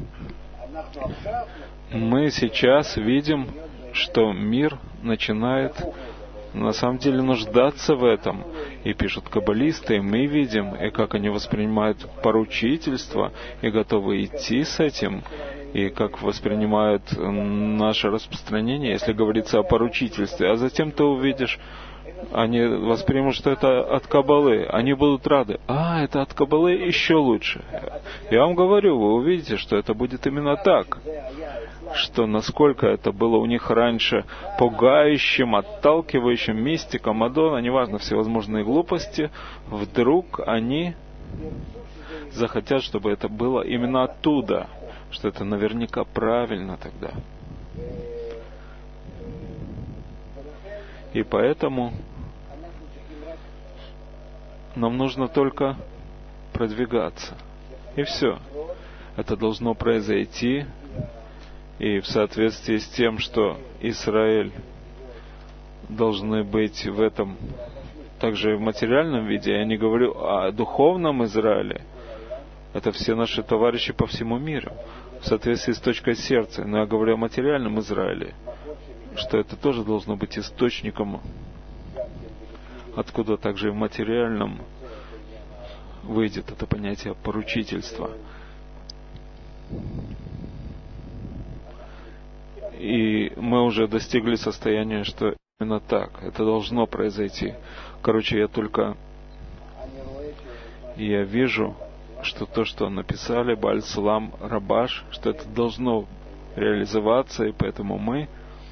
мы сейчас видим, что мир начинает на самом деле нуждаться в этом. И пишут каббалисты, и мы видим, и как они воспринимают поручительство, и готовы идти с этим, и как воспринимают наше распространение, если говорится о поручительстве. А затем ты увидишь, они воспримут, что это от Каббалы. Они будут рады. А, это от Каббалы, еще лучше. Я вам говорю, вы увидите, что это будет именно так. Что насколько это было у них раньше пугающим, отталкивающим, мистика, Мадонна, неважно, всевозможные глупости, вдруг они захотят, чтобы это было именно оттуда, что это наверняка правильно тогда. И поэтому нам нужно только продвигаться. И все. Это должно произойти. И в соответствии с тем, что Израиль должны быть в этом также и в материальном виде, я не говорю о духовном Израиле. Это все наши товарищи по всему миру, в соответствии с точкой сердца. Но я говорю о материальном Израиле, что это тоже должно быть источником, откуда также и в материальном выйдет это понятие поручительства. И мы уже достигли состояния, что именно так. Это должно произойти. Короче, я только... Я вижу, что то, что написали Бааль Сулам, Рабаш, что это должно реализоваться, и поэтому мы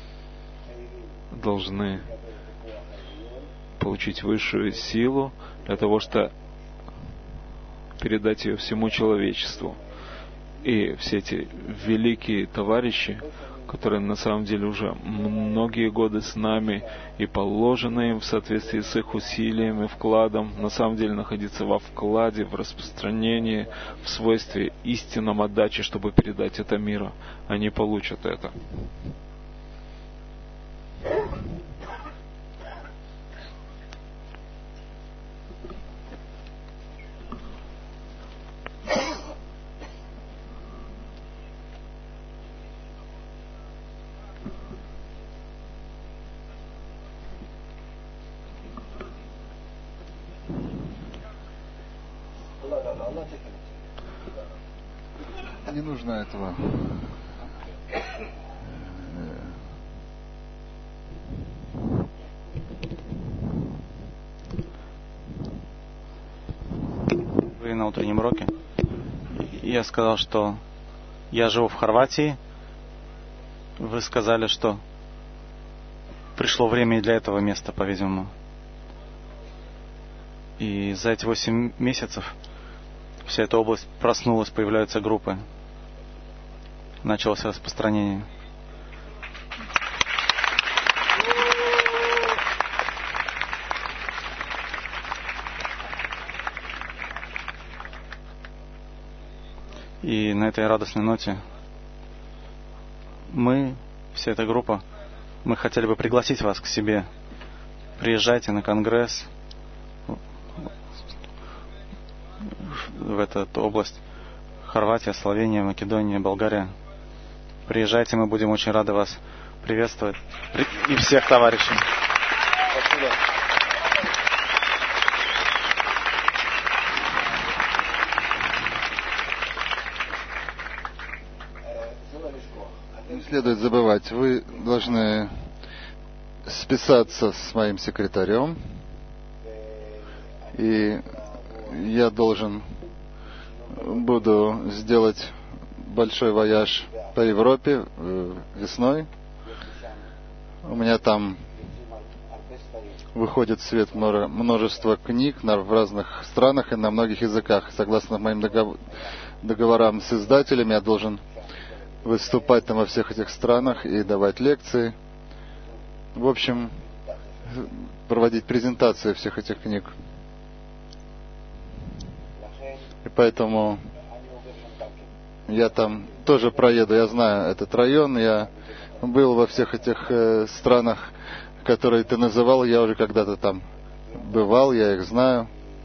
должны получить высшую силу для того, чтобы передать ее всему человечеству. И все эти великие товарищи, которые на самом деле уже многие годы с нами, и положено им в соответствии с их усилиями, вкладом, на самом деле находиться во вкладе, в распространении, в свойстве истинном отдачи, чтобы передать это миру. Они получат это. Не нужно этого. Вы на утреннем уроке. Я сказал, что я живу в Хорватии. Вы сказали, что пришло время и для этого места, по-видимому. И за эти восемь месяцев вся эта область проснулась, появляются группы. Началось распространение. И на этой радостной ноте мы, вся эта группа, мы хотели бы пригласить вас к себе. Приезжайте на конгресс в эту область. Хорватия, Словения, Македония, Болгария. Приезжайте, мы будем очень рады вас приветствовать. И всех товарищей. Спасибо. Не следует забывать, вы должны списаться с моим секретарем, и я должен буду сделать большой вояж по Европе весной. У меня там выходит в свет множество книг в разных странах и на многих языках. Согласно моим договорам с издателями, я должен выступать там во всех этих странах и давать лекции. В общем, проводить презентации всех этих книг. И поэтому я там тоже проеду. Я знаю этот район. Я был во всех этих э, странах, которые ты называл. Я уже когда-то там бывал. Я их знаю.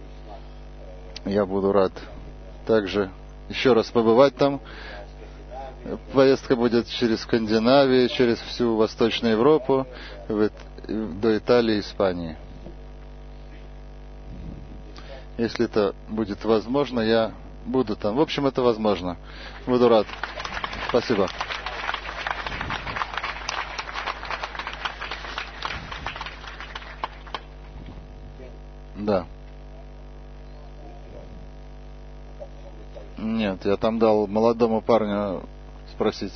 Я буду рад также еще раз побывать там. Поездка будет через Скандинавию, через всю Восточную Европу, до Италии и Испании. Если это будет возможно, я буду там. В общем, это возможно. Буду рад. Спасибо. Да. Нет, я там дал молодому парню спросить.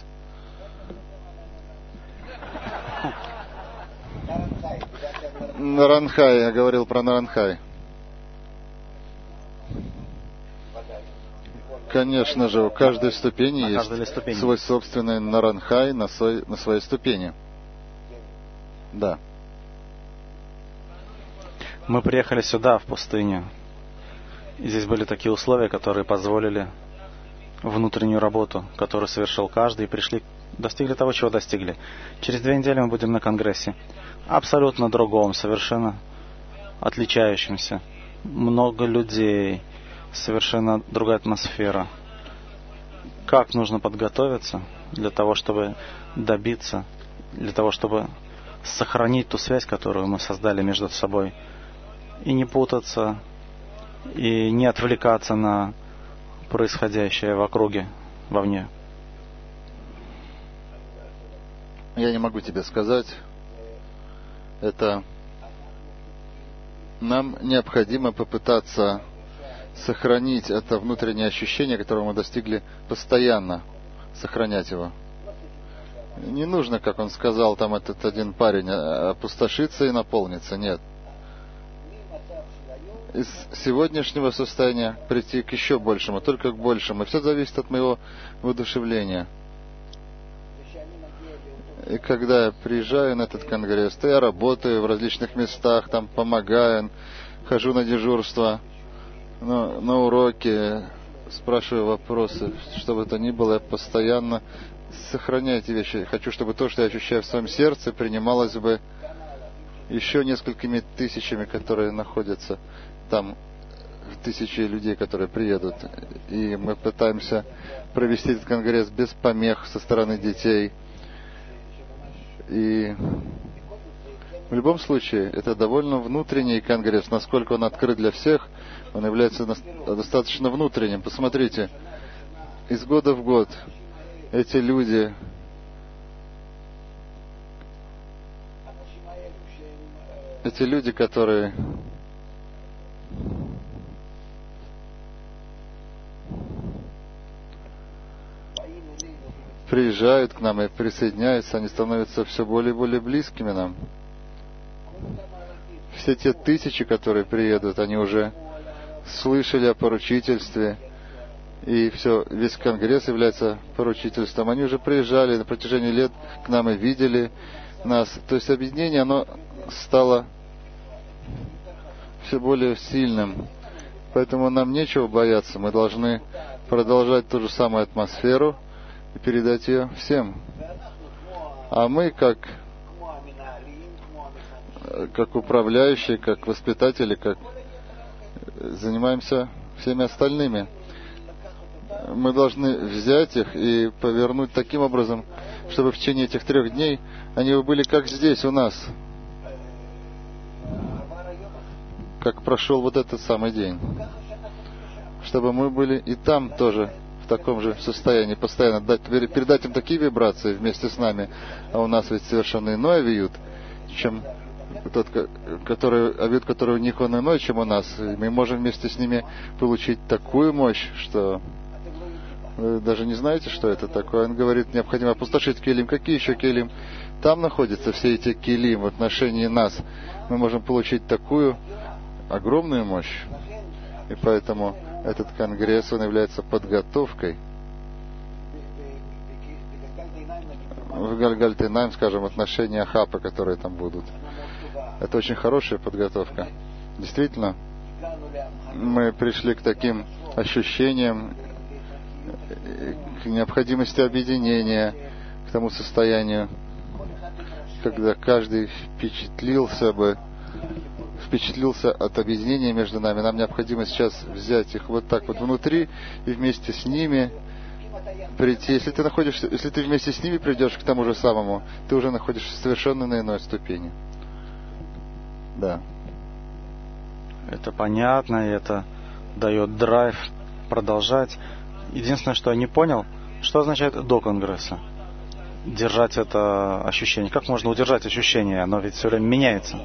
Наранхай, я говорил про Наранхай. Конечно же, у каждой ступени на есть ступени. свой собственный Наранхай на, свой, на своей ступени. Да. Мы приехали сюда, в пустыню. И здесь были такие условия, которые позволили внутреннюю работу, которую совершил каждый, и пришли, достигли того, чего достигли. Через две недели мы будем на конгрессе. Абсолютно другом, совершенно отличающемся. Много людей, совершенно другая атмосфера. Как нужно подготовиться для того, чтобы добиться, для того, чтобы сохранить ту связь, которую мы создали между собой, и не путаться, и не отвлекаться на происходящее в округе, вовне. Я не могу тебе сказать. Это нам необходимо попытаться сохранить это внутреннее ощущение, которого мы достигли, постоянно сохранять его. Не нужно, как он сказал, там этот один парень, опустошиться и наполниться. Нет. Из сегодняшнего состояния прийти к еще большему, только к большему. Все зависит от моего воодушевления. И когда я приезжаю на этот конгресс, то я работаю в различных местах, там помогаю, хожу на дежурство, на, на уроки, спрашиваю вопросы, что бы то ни было, я постоянно сохраняю эти вещи. Хочу, чтобы то, что я ощущаю в своем сердце, принималось бы еще несколькими тысячами, которые находятся там, тысячи людей, которые приедут. И мы пытаемся провести этот конгресс без помех со стороны детей. И в любом случае, это довольно внутренний конгресс. Насколько он открыт для всех, он является достаточно внутренним. Посмотрите, из года в год эти люди эти люди, которые приезжают к нам и присоединяются, они становятся все более и более близкими нам. Все те тысячи, которые приедут, они уже слышали о поручительстве, и все, весь конгресс является поручительством. Они уже приезжали на протяжении лет к нам и видели нас. То есть объединение, оно стало все более сильным. Поэтому нам нечего бояться. Мы должны продолжать ту же самую атмосферу и передать ее всем. А мы, как, как управляющие, как воспитатели, как занимаемся всеми остальными. Мы должны взять их и повернуть таким образом, чтобы в течение этих трех дней они были как здесь у нас, как прошел вот этот самый день, чтобы мы были и там тоже в таком же состоянии, постоянно дать, передать им такие вибрации вместе с нами, а у нас ведь совершенно иной авиют, чем тот, который, авиют, который у них он иной, чем у нас. И мы можем вместе с ними получить такую мощь, что вы даже не знаете, что это такое. Он говорит, необходимо опустошить келим. Какие еще келим? Там находятся все эти келим в отношении нас. Мы можем получить такую огромную мощь. И поэтому этот конгресс, он является подготовкой в Гальгальтейнайм, скажем, в отношении Ахапа, которые там будут. Это очень хорошая подготовка. Действительно, мы пришли к таким ощущениям, к необходимости объединения, к тому состоянию, когда каждый впечатлился бы, впечатлился от объединения между нами. Нам необходимо сейчас взять их вот так вот внутри и вместе с ними прийти. Если ты находишься, если ты вместе с ними придешь к тому же самому, ты уже находишься совершенно на иной ступени. Да. Это понятно, и это дает драйв продолжать. Единственное, что я не понял, Что означает до Конгресса? Держать это ощущение. Как можно удержать ощущение? Оно ведь все время меняется.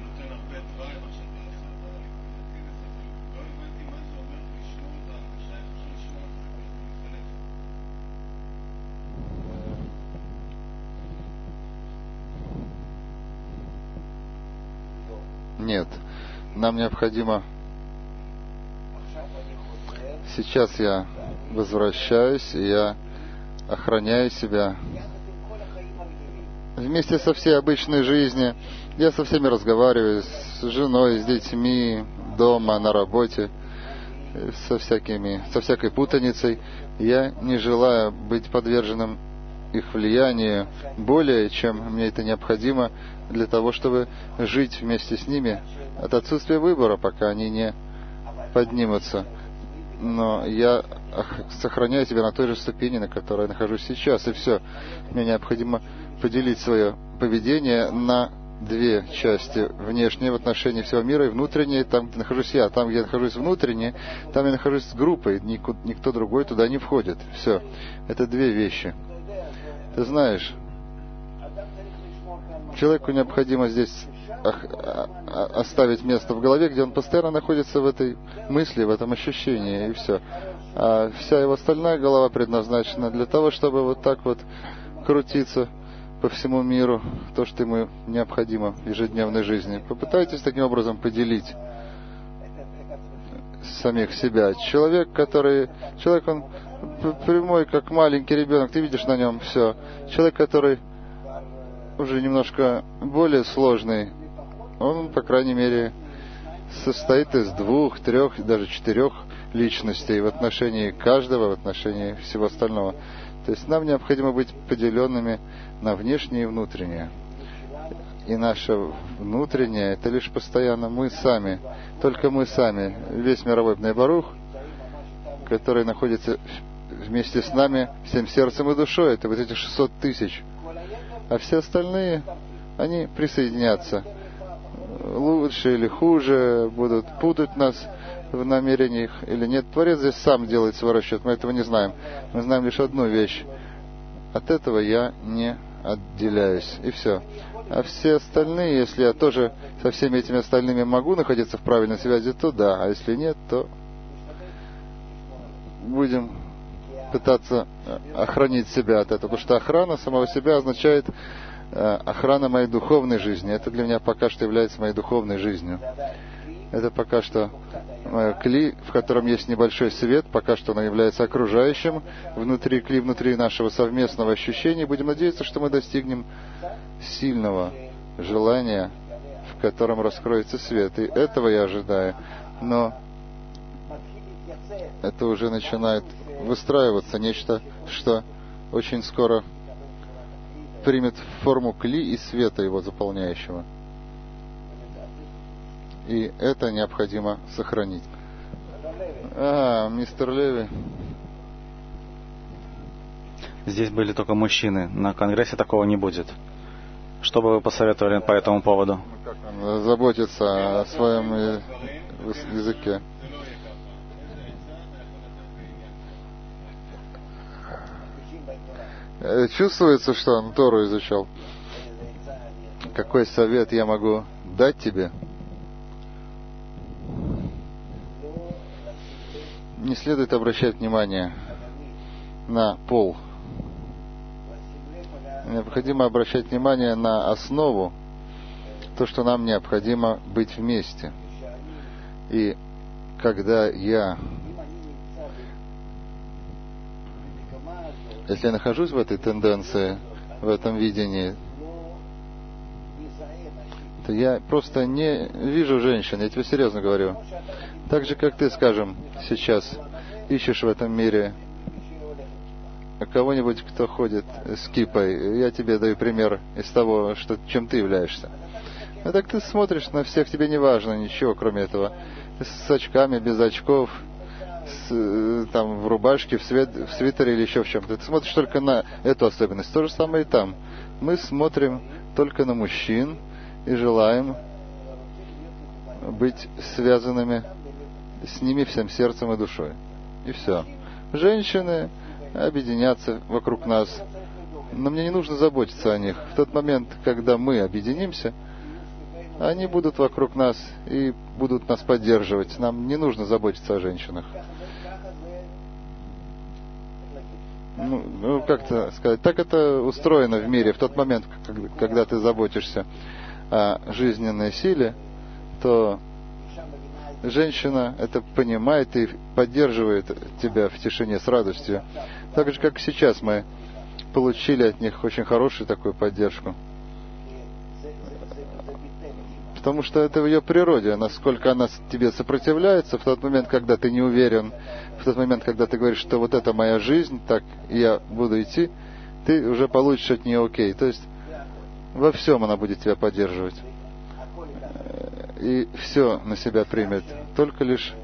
Нет, нам необходимо... Сейчас я возвращаюсь, и я охраняю себя. Вместе со всей обычной жизнью я со всеми разговариваю, с женой, с детьми, дома, на работе, со всякими, со всякой путаницей. Я не желаю быть подверженным их влиянию более, чем мне это необходимо для того, чтобы жить вместе с ними от отсутствия выбора, пока они не поднимутся. Но я сохраняю себя на той же ступени, на которой я нахожусь сейчас, и все. Мне необходимо поделить свое поведение на две части. Внешнее в отношении всего мира и внутреннее, там, где нахожусь я. Там, где я нахожусь внутренне, там я нахожусь с группой, никто другой туда не входит. Все. Это две вещи. Ты знаешь, человеку необходимо здесь оставить место в голове, где он постоянно находится в этой мысли, в этом ощущении, и все. А вся его остальная голова предназначена для того, чтобы вот так вот крутиться по всему миру, то, что ему необходимо в ежедневной жизни. Попытайтесь таким образом поделить самих себя. Человек, который... Человек, он прямой, как маленький ребенок, ты видишь на нем все. Человек, который уже немножко более сложный, он, по крайней мере, состоит из двух, трех, даже четырех личностей в отношении каждого, в отношении всего остального. То есть нам необходимо быть поделенными на внешнее и внутреннее. И наше внутреннее — это лишь постоянно мы сами, только мы сами, весь мировой Бней Барух, который находится вместе с нами всем сердцем и душой, это вот эти шестьсот тысяч. А все остальные, они присоединятся. Лучше или хуже, будут путать нас в намерениях или нет. Творец здесь сам делает свой расчет, мы этого не знаем. Мы знаем лишь одну вещь. От этого я не отделяюсь, и все. А все остальные, если я тоже со всеми этими остальными могу находиться в правильной связи, то да, а если нет, то будем пытаться охранить себя от этого, потому что охрана самого себя означает э, охрана моей духовной жизни. Это для меня пока что является моей духовной жизнью. Это пока что мое кли, в котором есть небольшой свет, пока что оно является окружающим внутри кли, внутри нашего совместного ощущения. Будем надеяться, что мы достигнем сильного желания, в котором раскроется свет. И этого я ожидаю. Но это уже начинает выстраиваться нечто, что очень скоро примет форму кли и света его заполняющего. И это необходимо сохранить. А, мистер Леви. Здесь были только мужчины. На Конгрессе такого не будет. Что бы вы посоветовали по этому поводу? Как он заботится о своем языке? Чувствуется, что он Тору изучал. Какой совет я могу дать тебе? Не следует обращать внимание на пол. Необходимо обращать внимание на основу, то, что нам необходимо быть вместе. И когда я, если я нахожусь в этой тенденции, в этом видении, то я просто не вижу женщин, я тебе серьезно говорю. Так же, как ты, скажем, сейчас ищешь в этом мире кого-нибудь, кто ходит с кипой. Я тебе даю пример из того, что, чем ты являешься. А так ты смотришь на всех, тебе не важно ничего, кроме этого. С очками, без очков, с, там, в рубашке, в, свет, в свитере или еще в чем-то. Ты смотришь только на эту особенность. То же самое и там. Мы смотрим только на мужчин и желаем быть связанными с ними всем сердцем и душой. И все. Женщины, объединятся вокруг нас. Но мне не нужно заботиться о них. В тот момент, когда мы объединимся, они будут вокруг нас и будут нас поддерживать. Нам не нужно заботиться о женщинах. Ну, ну как-то сказать, так это устроено в мире. В тот момент, когда ты заботишься о жизненной силе, то женщина это понимает и поддерживает тебя в тишине с радостью. Так же, как сейчас мы получили от них очень хорошую такую поддержку. Потому что это в ее природе. Насколько она тебе сопротивляется, в тот момент, когда ты не уверен, в тот момент, когда ты говоришь, что вот это моя жизнь, так я буду идти, ты уже получишь от нее окей. То есть во всем она будет тебя поддерживать. И все на себя примет. Только лишь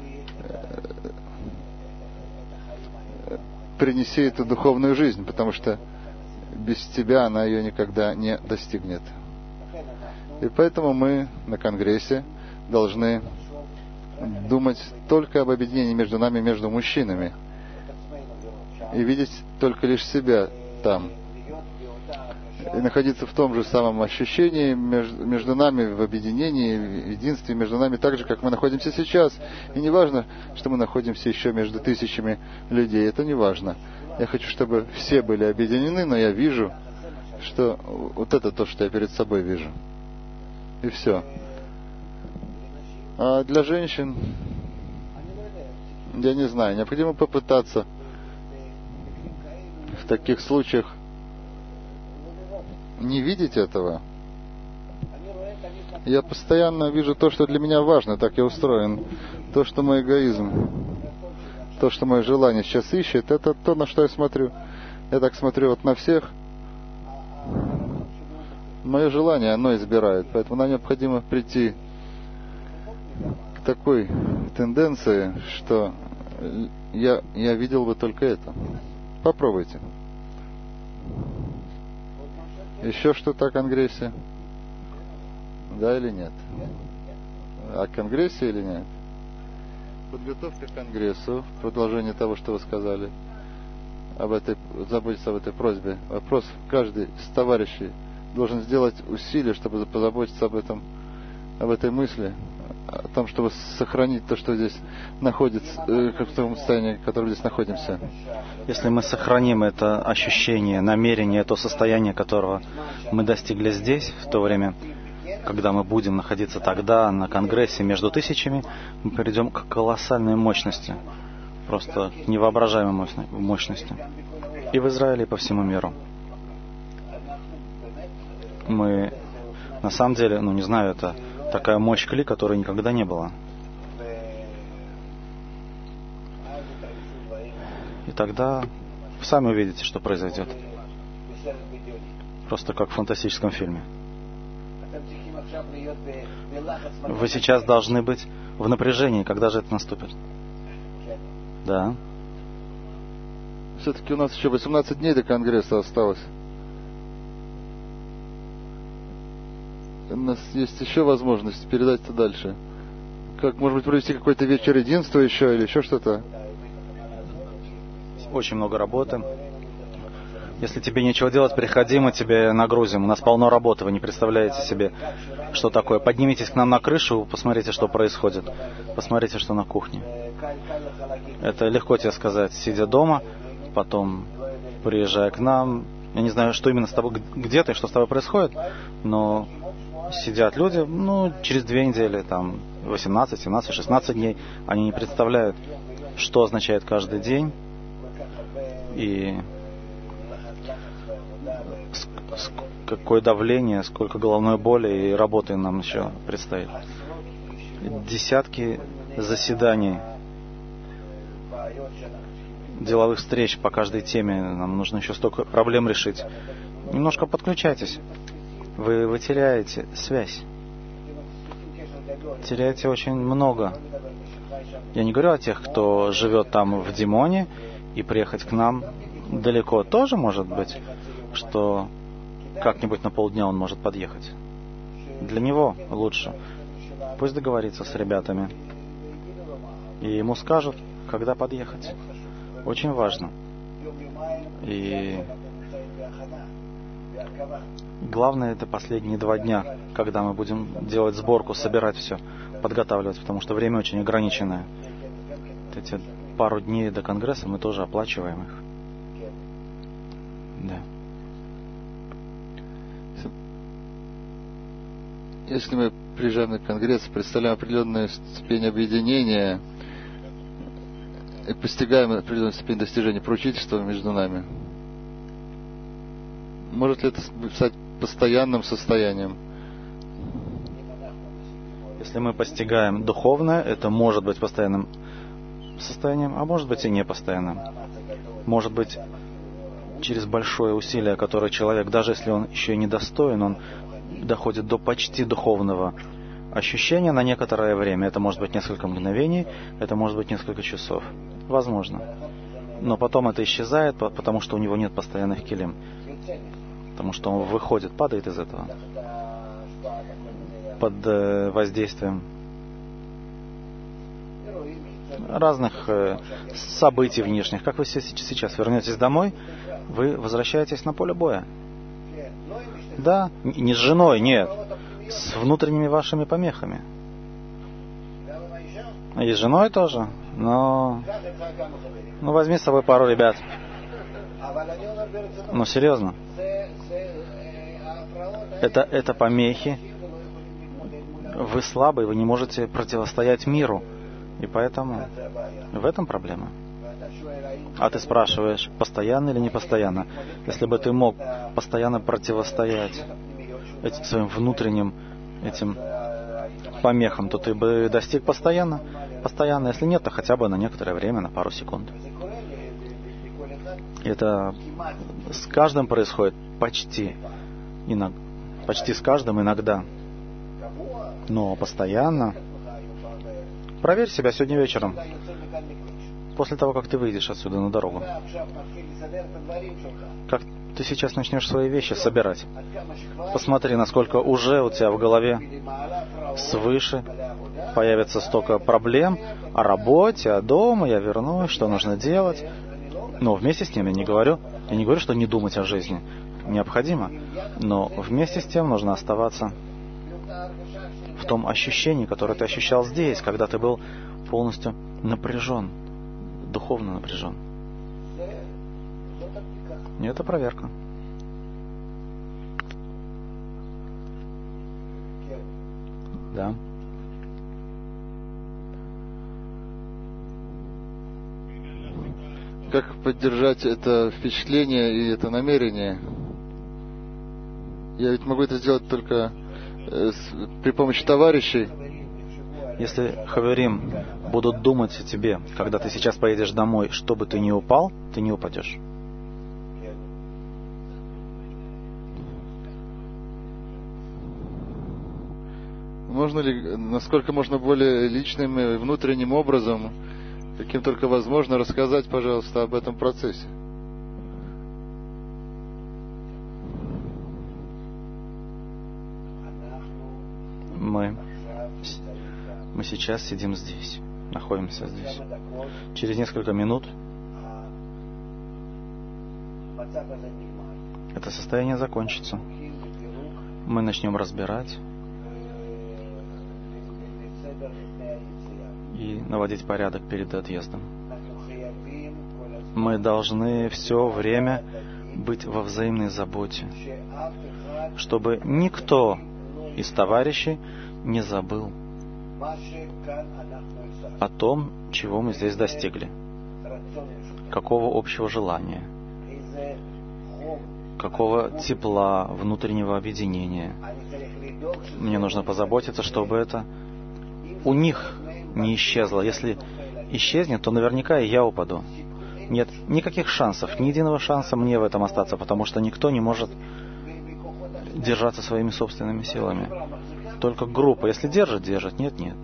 принеси эту духовную жизнь, потому что без тебя она ее никогда не достигнет. И поэтому мы на Конгрессе должны думать только об объединении между нами, между мужчинами. И видеть только лишь себя там. И находиться в том же самом ощущении между, между нами, в объединении, в единстве между нами, так же, как мы находимся сейчас. И не важно, что мы находимся еще между тысячами людей. Это не важно. Я хочу, чтобы все были объединены, но я вижу, что вот это то, что я перед собой вижу. И все. А для женщин, я не знаю, необходимо попытаться в таких случаях не видеть этого. Я постоянно вижу то, что для меня важно, так я устроен. То, что мой эгоизм, то, что мое желание сейчас ищет, это то, на что я смотрю. Я так смотрю вот на всех. Мое желание, оно избирает. Поэтому нам необходимо прийти к такой тенденции, что я, я видел бы только это. Попробуйте. Еще что-то о Конгрессе? Да или нет? О Конгрессе или нет? Подготовка к Конгрессу, в продолжение того, что вы сказали, об этой, заботиться об этой просьбе. Вопрос, каждый из товарищей должен сделать усилия, чтобы позаботиться об этом, об этой мысли, о том, чтобы сохранить то, что здесь находится, э, в том состоянии, в котором здесь находимся. Если мы сохраним это ощущение, намерение, то состояние, которого мы достигли здесь, в то время, когда мы будем находиться тогда на Конгрессе между тысячами, мы перейдем к колоссальной мощности, просто невоображаемой мощности. И в Израиле, и по всему миру. Мы, на самом деле, ну не знаю, это такая мощь кли, которой никогда не было. И тогда вы сами увидите, что произойдет. Просто как в фантастическом фильме. Вы сейчас должны быть в напряжении, когда же это наступит. Да. Все-таки у нас еще восемнадцать дней до Конгресса осталось. У нас есть еще возможность передать это дальше. Как, может быть, провести какой-то вечер единства еще или еще что-то? Очень много работы. Если тебе нечего делать, приходи, мы тебе нагрузим. У нас полно работы, вы не представляете себе, что такое. Поднимитесь к нам на крышу, посмотрите, что происходит. Посмотрите, что на кухне. Это легко тебе сказать, сидя дома, потом приезжая к нам. Я не знаю, что именно с тобой, где ты, что с тобой происходит, но сидят люди, ну, через две недели, там, восемнадцать, семнадцать, шестнадцать дней, они не представляют, что означает каждый день, и какое давление, сколько головной боли и работы нам еще предстоит. Десятки заседаний, деловых встреч по каждой теме, нам нужно еще столько проблем решить. Немножко подключайтесь. Вы, вы теряете связь. Теряете очень много. Я не говорю о тех, кто живет там в Димоне, и приехать к нам далеко тоже может быть, что как-нибудь на полдня он может подъехать. Для него лучше. Пусть договорится с ребятами. И ему скажут, когда подъехать. Очень важно. И главное это последние два дня, когда мы будем делать сборку, собирать все, подготавливать, потому что время очень ограниченное. Эти пару дней до Конгресса мы тоже оплачиваем их. Да. Если мы приезжаем на Конгресс, представляем определенную степень объединения и постигаем определенную степень достижения поручительства между нами, может ли это стать постоянным состоянием? Если мы постигаем духовное, это может быть постоянным состоянием, а может быть и не постоянным. Может быть, через большое усилие, которое человек, даже если он еще и недостоин, он доходит до почти духовного ощущения на некоторое время. Это может быть несколько мгновений, это может быть несколько часов. Возможно. Но потом это исчезает, потому что у него нет постоянных килим. Потому что он выходит, падает из этого. Под воздействием разных событий внешних. Как вы сейчас вернетесь домой, вы возвращаетесь на поле боя. Да, не с женой, нет. С внутренними вашими помехами. И с женой тоже. Но... Ну, возьми с собой пару ребят. Ну, серьезно. Это, это помехи. Вы слабый, вы не можете противостоять миру. И поэтому в этом проблема. А ты спрашиваешь, постоянно или не постоянно? Если бы ты мог постоянно противостоять этим своим внутренним этим помехам, то ты бы достиг постоянно. Постоянно. Если нет, то хотя бы на некоторое время, на пару секунд. Это с каждым происходит почти. Иногда, почти с каждым иногда. Но постоянно. Проверь себя сегодня вечером. После того, как ты выйдешь отсюда на дорогу. Как ты сейчас начнешь свои вещи собирать. Посмотри, насколько уже у тебя в голове свыше появится столько проблем о работе, о доме, я вернусь, что нужно делать. Но вместе с тем я не говорю, я не говорю, что не думать о жизни. Необходимо. Но вместе с тем нужно оставаться в том ощущении, которое ты ощущал здесь, когда ты был полностью напряжен, духовно напряжен. И это проверка. Да. Как поддержать это впечатление и это намерение? Я ведь могу это сделать только э, с, при помощи товарищей. Если хаверим будут думать о тебе, когда ты сейчас поедешь домой, чтобы ты не упал, ты не упадешь. Можно ли, насколько можно более личным и внутренним образом, каким только возможно, рассказать, пожалуйста, об этом процессе? Мы, мы сейчас сидим здесь, находимся здесь. Через несколько минут это состояние закончится. Мы начнем разбирать и наводить порядок перед отъездом. Мы должны все время быть во взаимной заботе, чтобы никто из товарищей не забыл о том, чего мы здесь достигли, какого общего желания, какого тепла, внутреннего объединения. Мне нужно позаботиться, чтобы это у них не исчезло. Если исчезнет, то наверняка и я упаду. Нет никаких шансов, ни единого шанса мне в этом остаться, потому что никто не может держаться своими собственными силами. Только группа. Если держит, держит. Нет, нет.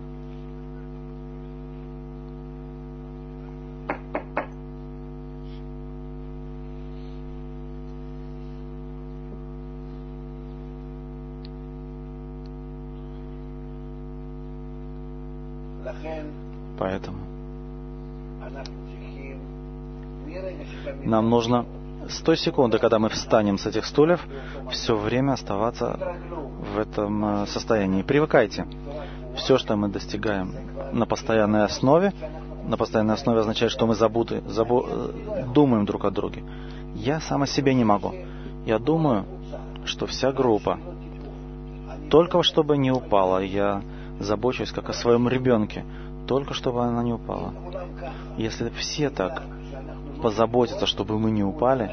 Поэтому Нам нужно с той секунды, когда мы встанем с этих стульев, все время оставаться в этом состоянии. Привыкайте. Все, что мы достигаем на постоянной основе, на постоянной основе означает, что мы забуты, забу, думаем друг о друге. Я сам о себе не могу. Я думаю, что вся группа, только чтобы не упала, я забочусь как о своем ребенке, только чтобы она не упала. Если все так позаботятся, чтобы мы не упали,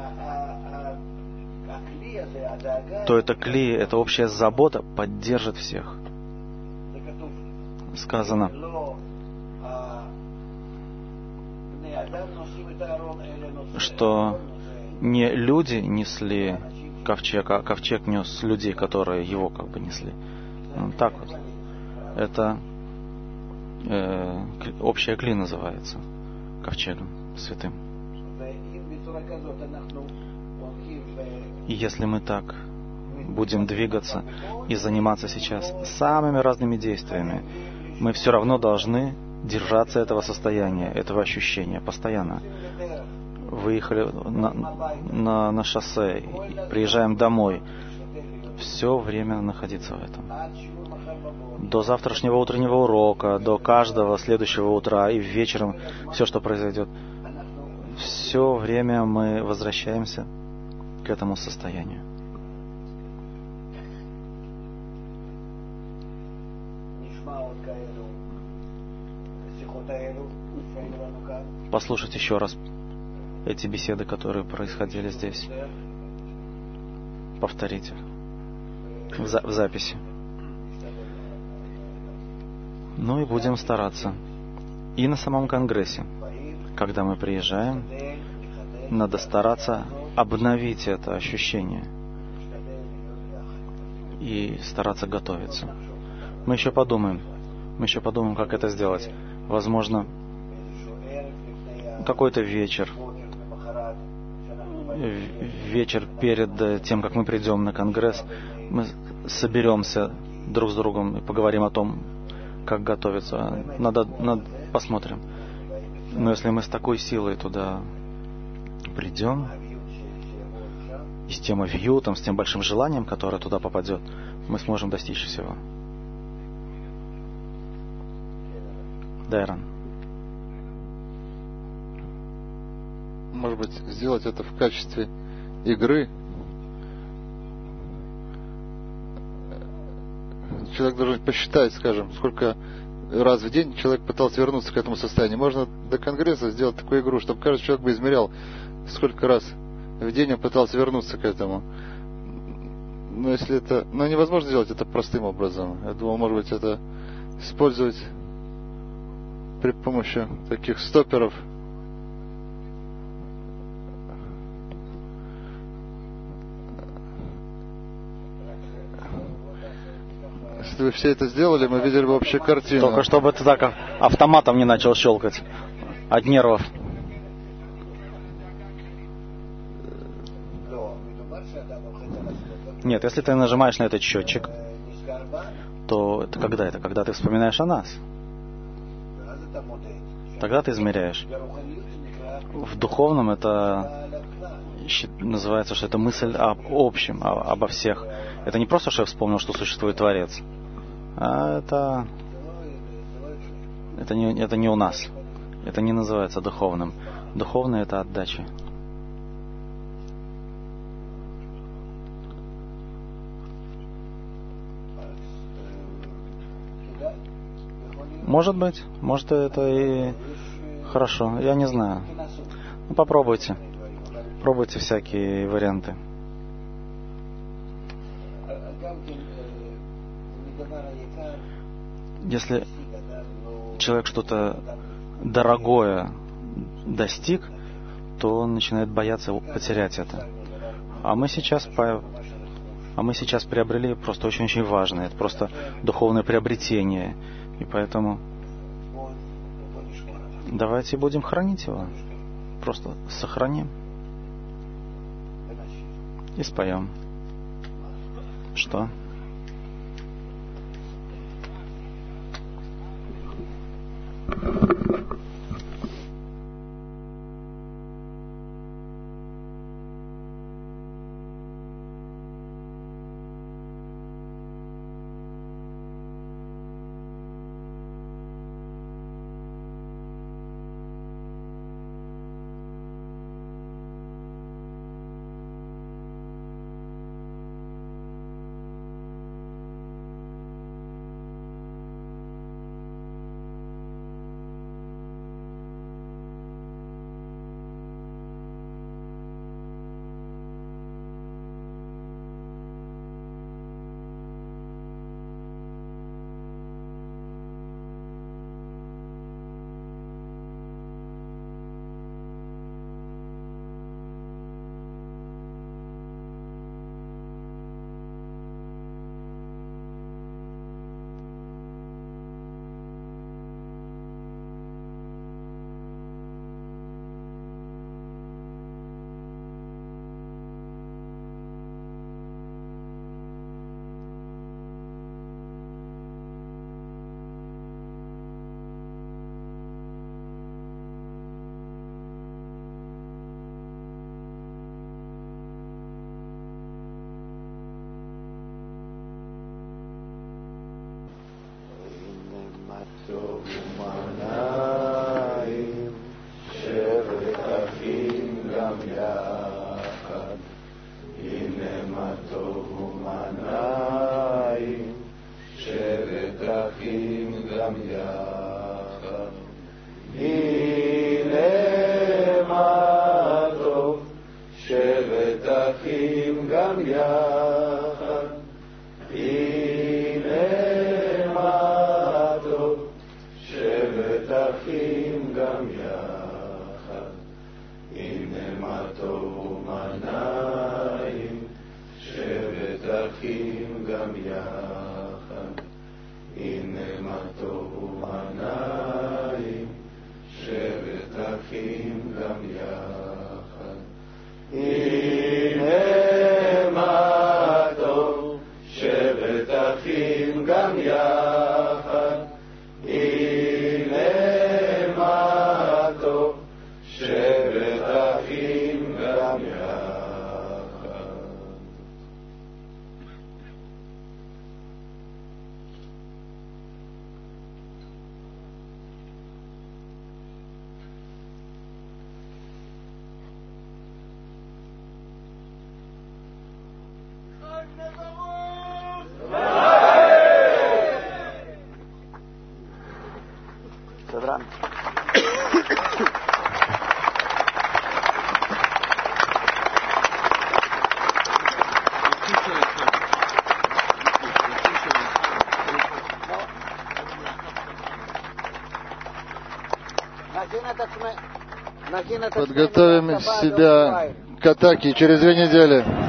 то это кли, эта общая забота поддержит всех. Сказано, что не люди несли ковчег, а ковчег нес людей, которые его как бы несли. Ну, так вот. Это э, общая кли называется ковчегом святым. И если мы так будем двигаться и заниматься сейчас самыми разными действиями, мы все равно должны держаться этого состояния, этого ощущения постоянно. Выехали на, на, на шоссе, приезжаем домой, все время находиться в этом. До завтрашнего утреннего урока, до каждого следующего утра и вечером, все, что произойдет, все время мы возвращаемся к этому состоянию. Послушать еще раз эти беседы, которые происходили здесь. Повторите в, за- в записи. Ну и будем стараться. И на самом конгрессе, когда мы приезжаем, надо стараться обновить это ощущение и стараться готовиться. Мы еще подумаем, мы еще подумаем, как это сделать. Возможно, какой-то вечер, вечер перед тем, как мы придем на конгресс, мы соберемся друг с другом и поговорим о том, как готовиться. Надо, надо посмотрим. Но если мы с такой силой туда придем, и с тем авиютом, с тем большим желанием, которое туда попадет, мы сможем достичь всего. Дайран. Может быть, сделать это в качестве игры. Человек должен посчитать, скажем, сколько раз в день человек пытался вернуться к этому состоянию. Можно до конгресса сделать такую игру, чтобы каждый человек бы измерял, сколько раз в день он пытался вернуться к этому. Но если это... Но невозможно сделать это простым образом. Я думал, может быть, это использовать при помощи таких стоперов. Если бы все это сделали, мы видели бы общую картину. Только чтобы ты так автоматом не начал щелкать от нервов. Нет, если ты нажимаешь на этот счетчик, то это когда это? Когда ты вспоминаешь о нас. Тогда ты измеряешь. В духовном это называется, что это мысль об общем, обо всех. Это не просто, что я вспомнил, что существует Творец, а это, это, не, это не у нас. Это не называется духовным. Духовное — это отдача. Может быть, может это и хорошо, я не знаю. Ну, попробуйте. Пробуйте всякие варианты. Если человек что-то дорогое достиг, то он начинает бояться потерять это. А мы сейчас по... а мы сейчас приобрели просто очень-очень важное. Это просто духовное приобретение. И поэтому давайте будем хранить его. Просто сохраним. И споем. Что? Подготовим себя к атаке через две недели.